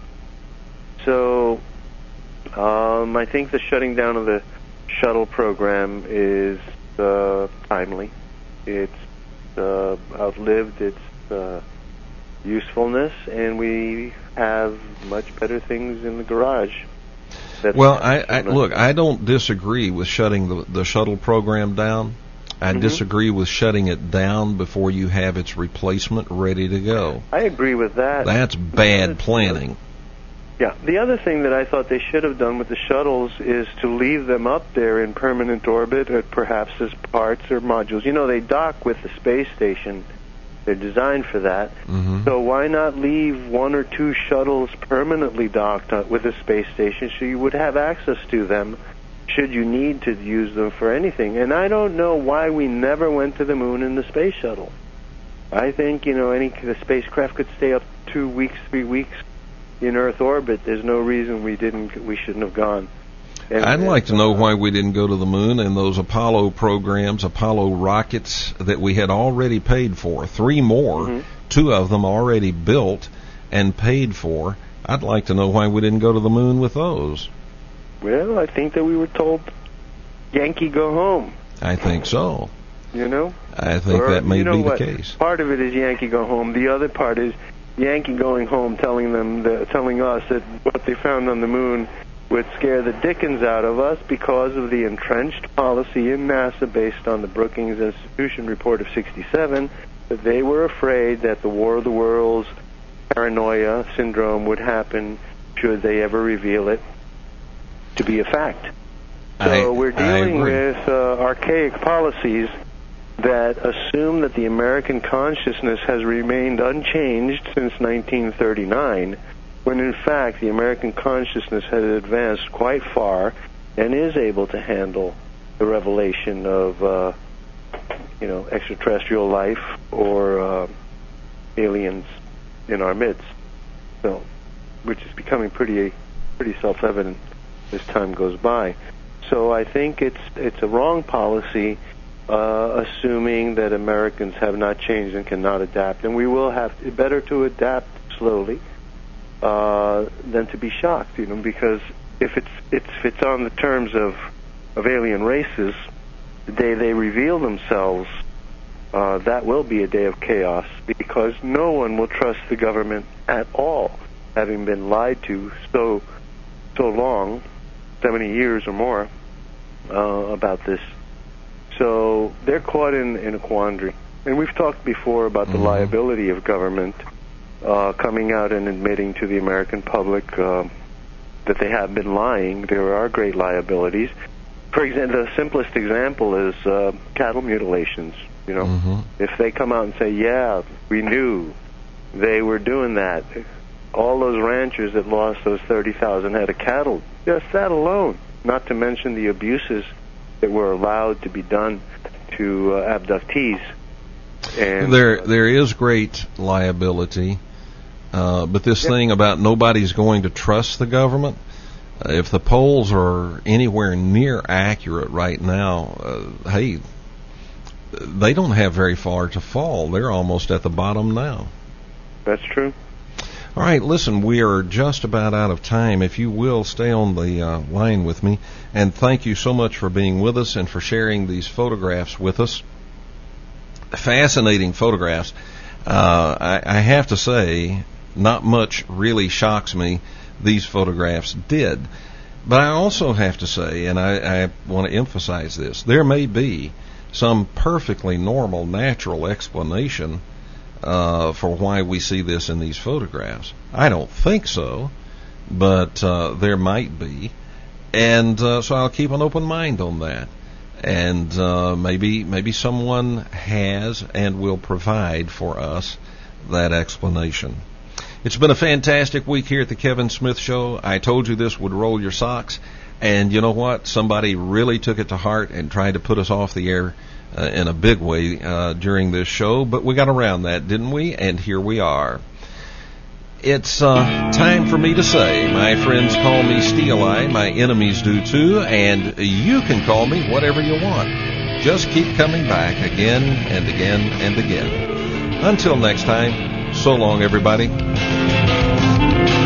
So, um, I think the shutting down of the shuttle program is uh, timely. It's uh, outlived its uh, usefulness, and we have much better things in the garage. That's well, I, I look, I don't disagree with shutting the, the shuttle program down. I mm-hmm. disagree with shutting it down before you have its replacement ready to go. I agree with that. That's bad planning. Yeah. The other thing that I thought they should have done with the shuttles is to leave them up there in permanent orbit, or perhaps as parts or modules. You know, they dock with the space station. They're designed for that. Mm-hmm. So why not leave one or two shuttles permanently docked with the space station so you would have access to them should you need to use them for anything? And I don't know why we never went to the moon in the space shuttle. I think, you know, any the spacecraft could stay up two weeks, three weeks in Earth orbit. There's no reason we didn't, we shouldn't have gone. And, I'd like to uh, know why we didn't go to the moon and those Apollo programs, Apollo rockets that we had already paid for. Three more, mm-hmm. two of them already built and paid for. I'd like to know why we didn't go to the moon with those. Well, I think that we were told, Yankee, go home. I think so. You know? I think or, that may you know be what? the case. Part of it is Yankee, go home. The other part is Yankee going home telling them, the, telling us that what they found on the moon would scare the dickens out of us because of the entrenched policy in NASA based on the Brookings Institution report of sixty-seven, that they were afraid that the War of the Worlds paranoia syndrome would happen should they ever reveal it to be a fact. So I, we're dealing with with uh, archaic policies that assume that the American consciousness has remained unchanged since nineteen thirty-nine, when in fact the American consciousness has advanced quite far and is able to handle the revelation of, uh, you know, extraterrestrial life or uh, aliens in our midst. So, which is becoming pretty, pretty self-evident as time goes by. So I think it's it's a wrong policy, uh, assuming that Americans have not changed and cannot adapt, and we will have to, better to adapt slowly uh, than to be shocked, you know, because if it's it's if it's on the terms of of alien races, the day they reveal themselves, uh, that will be a day of chaos, because no one will trust the government at all, having been lied to so so long, seventy years or more, uh, about this So they're caught in, in a quandary. And we've talked before about the mm-hmm. liability of government uh, coming out and admitting to the American public uh, that they have been lying. There are great liabilities. For example, the simplest example is uh, cattle mutilations. You know, mm-hmm. if they come out and say, yeah, we knew they were doing that, all those ranchers that lost those thirty thousand head of cattle, just that alone, not to mention the abuses that were allowed to be done to uh, abductees. And there, there is great liability, uh, but this yep. thing about nobody's going to trust the government, uh, if the polls are anywhere near accurate right now, uh, hey, they don't have very far to fall. They're almost at the bottom now. That's true. All right, listen, we are just about out of time. If you will, stay on the uh, line with me. And thank you so much for being with us and for sharing these photographs with us. Fascinating photographs. Uh, I, I have to say, not much really shocks me. These photographs did. But I also have to say, and I, I want to emphasize this, there may be some perfectly normal, natural explanation uh, for why we see this in these photographs. I don't think so, but uh, there might be. And uh, so I'll keep an open mind on that. And uh, maybe maybe someone has and will provide for us that explanation. It's been a fantastic week here at the Kevin Smith Show. I told you this would roll your socks. And you know what? Somebody really took it to heart and tried to put us off the air uh, in a big way uh, during this show. But we got around that, didn't we? And here we are. It's uh, time for me to say, my friends call me Steel-Eye, my enemies do too, and you can call me whatever you want. Just keep coming back again and again and again. Until next time, so long, everybody.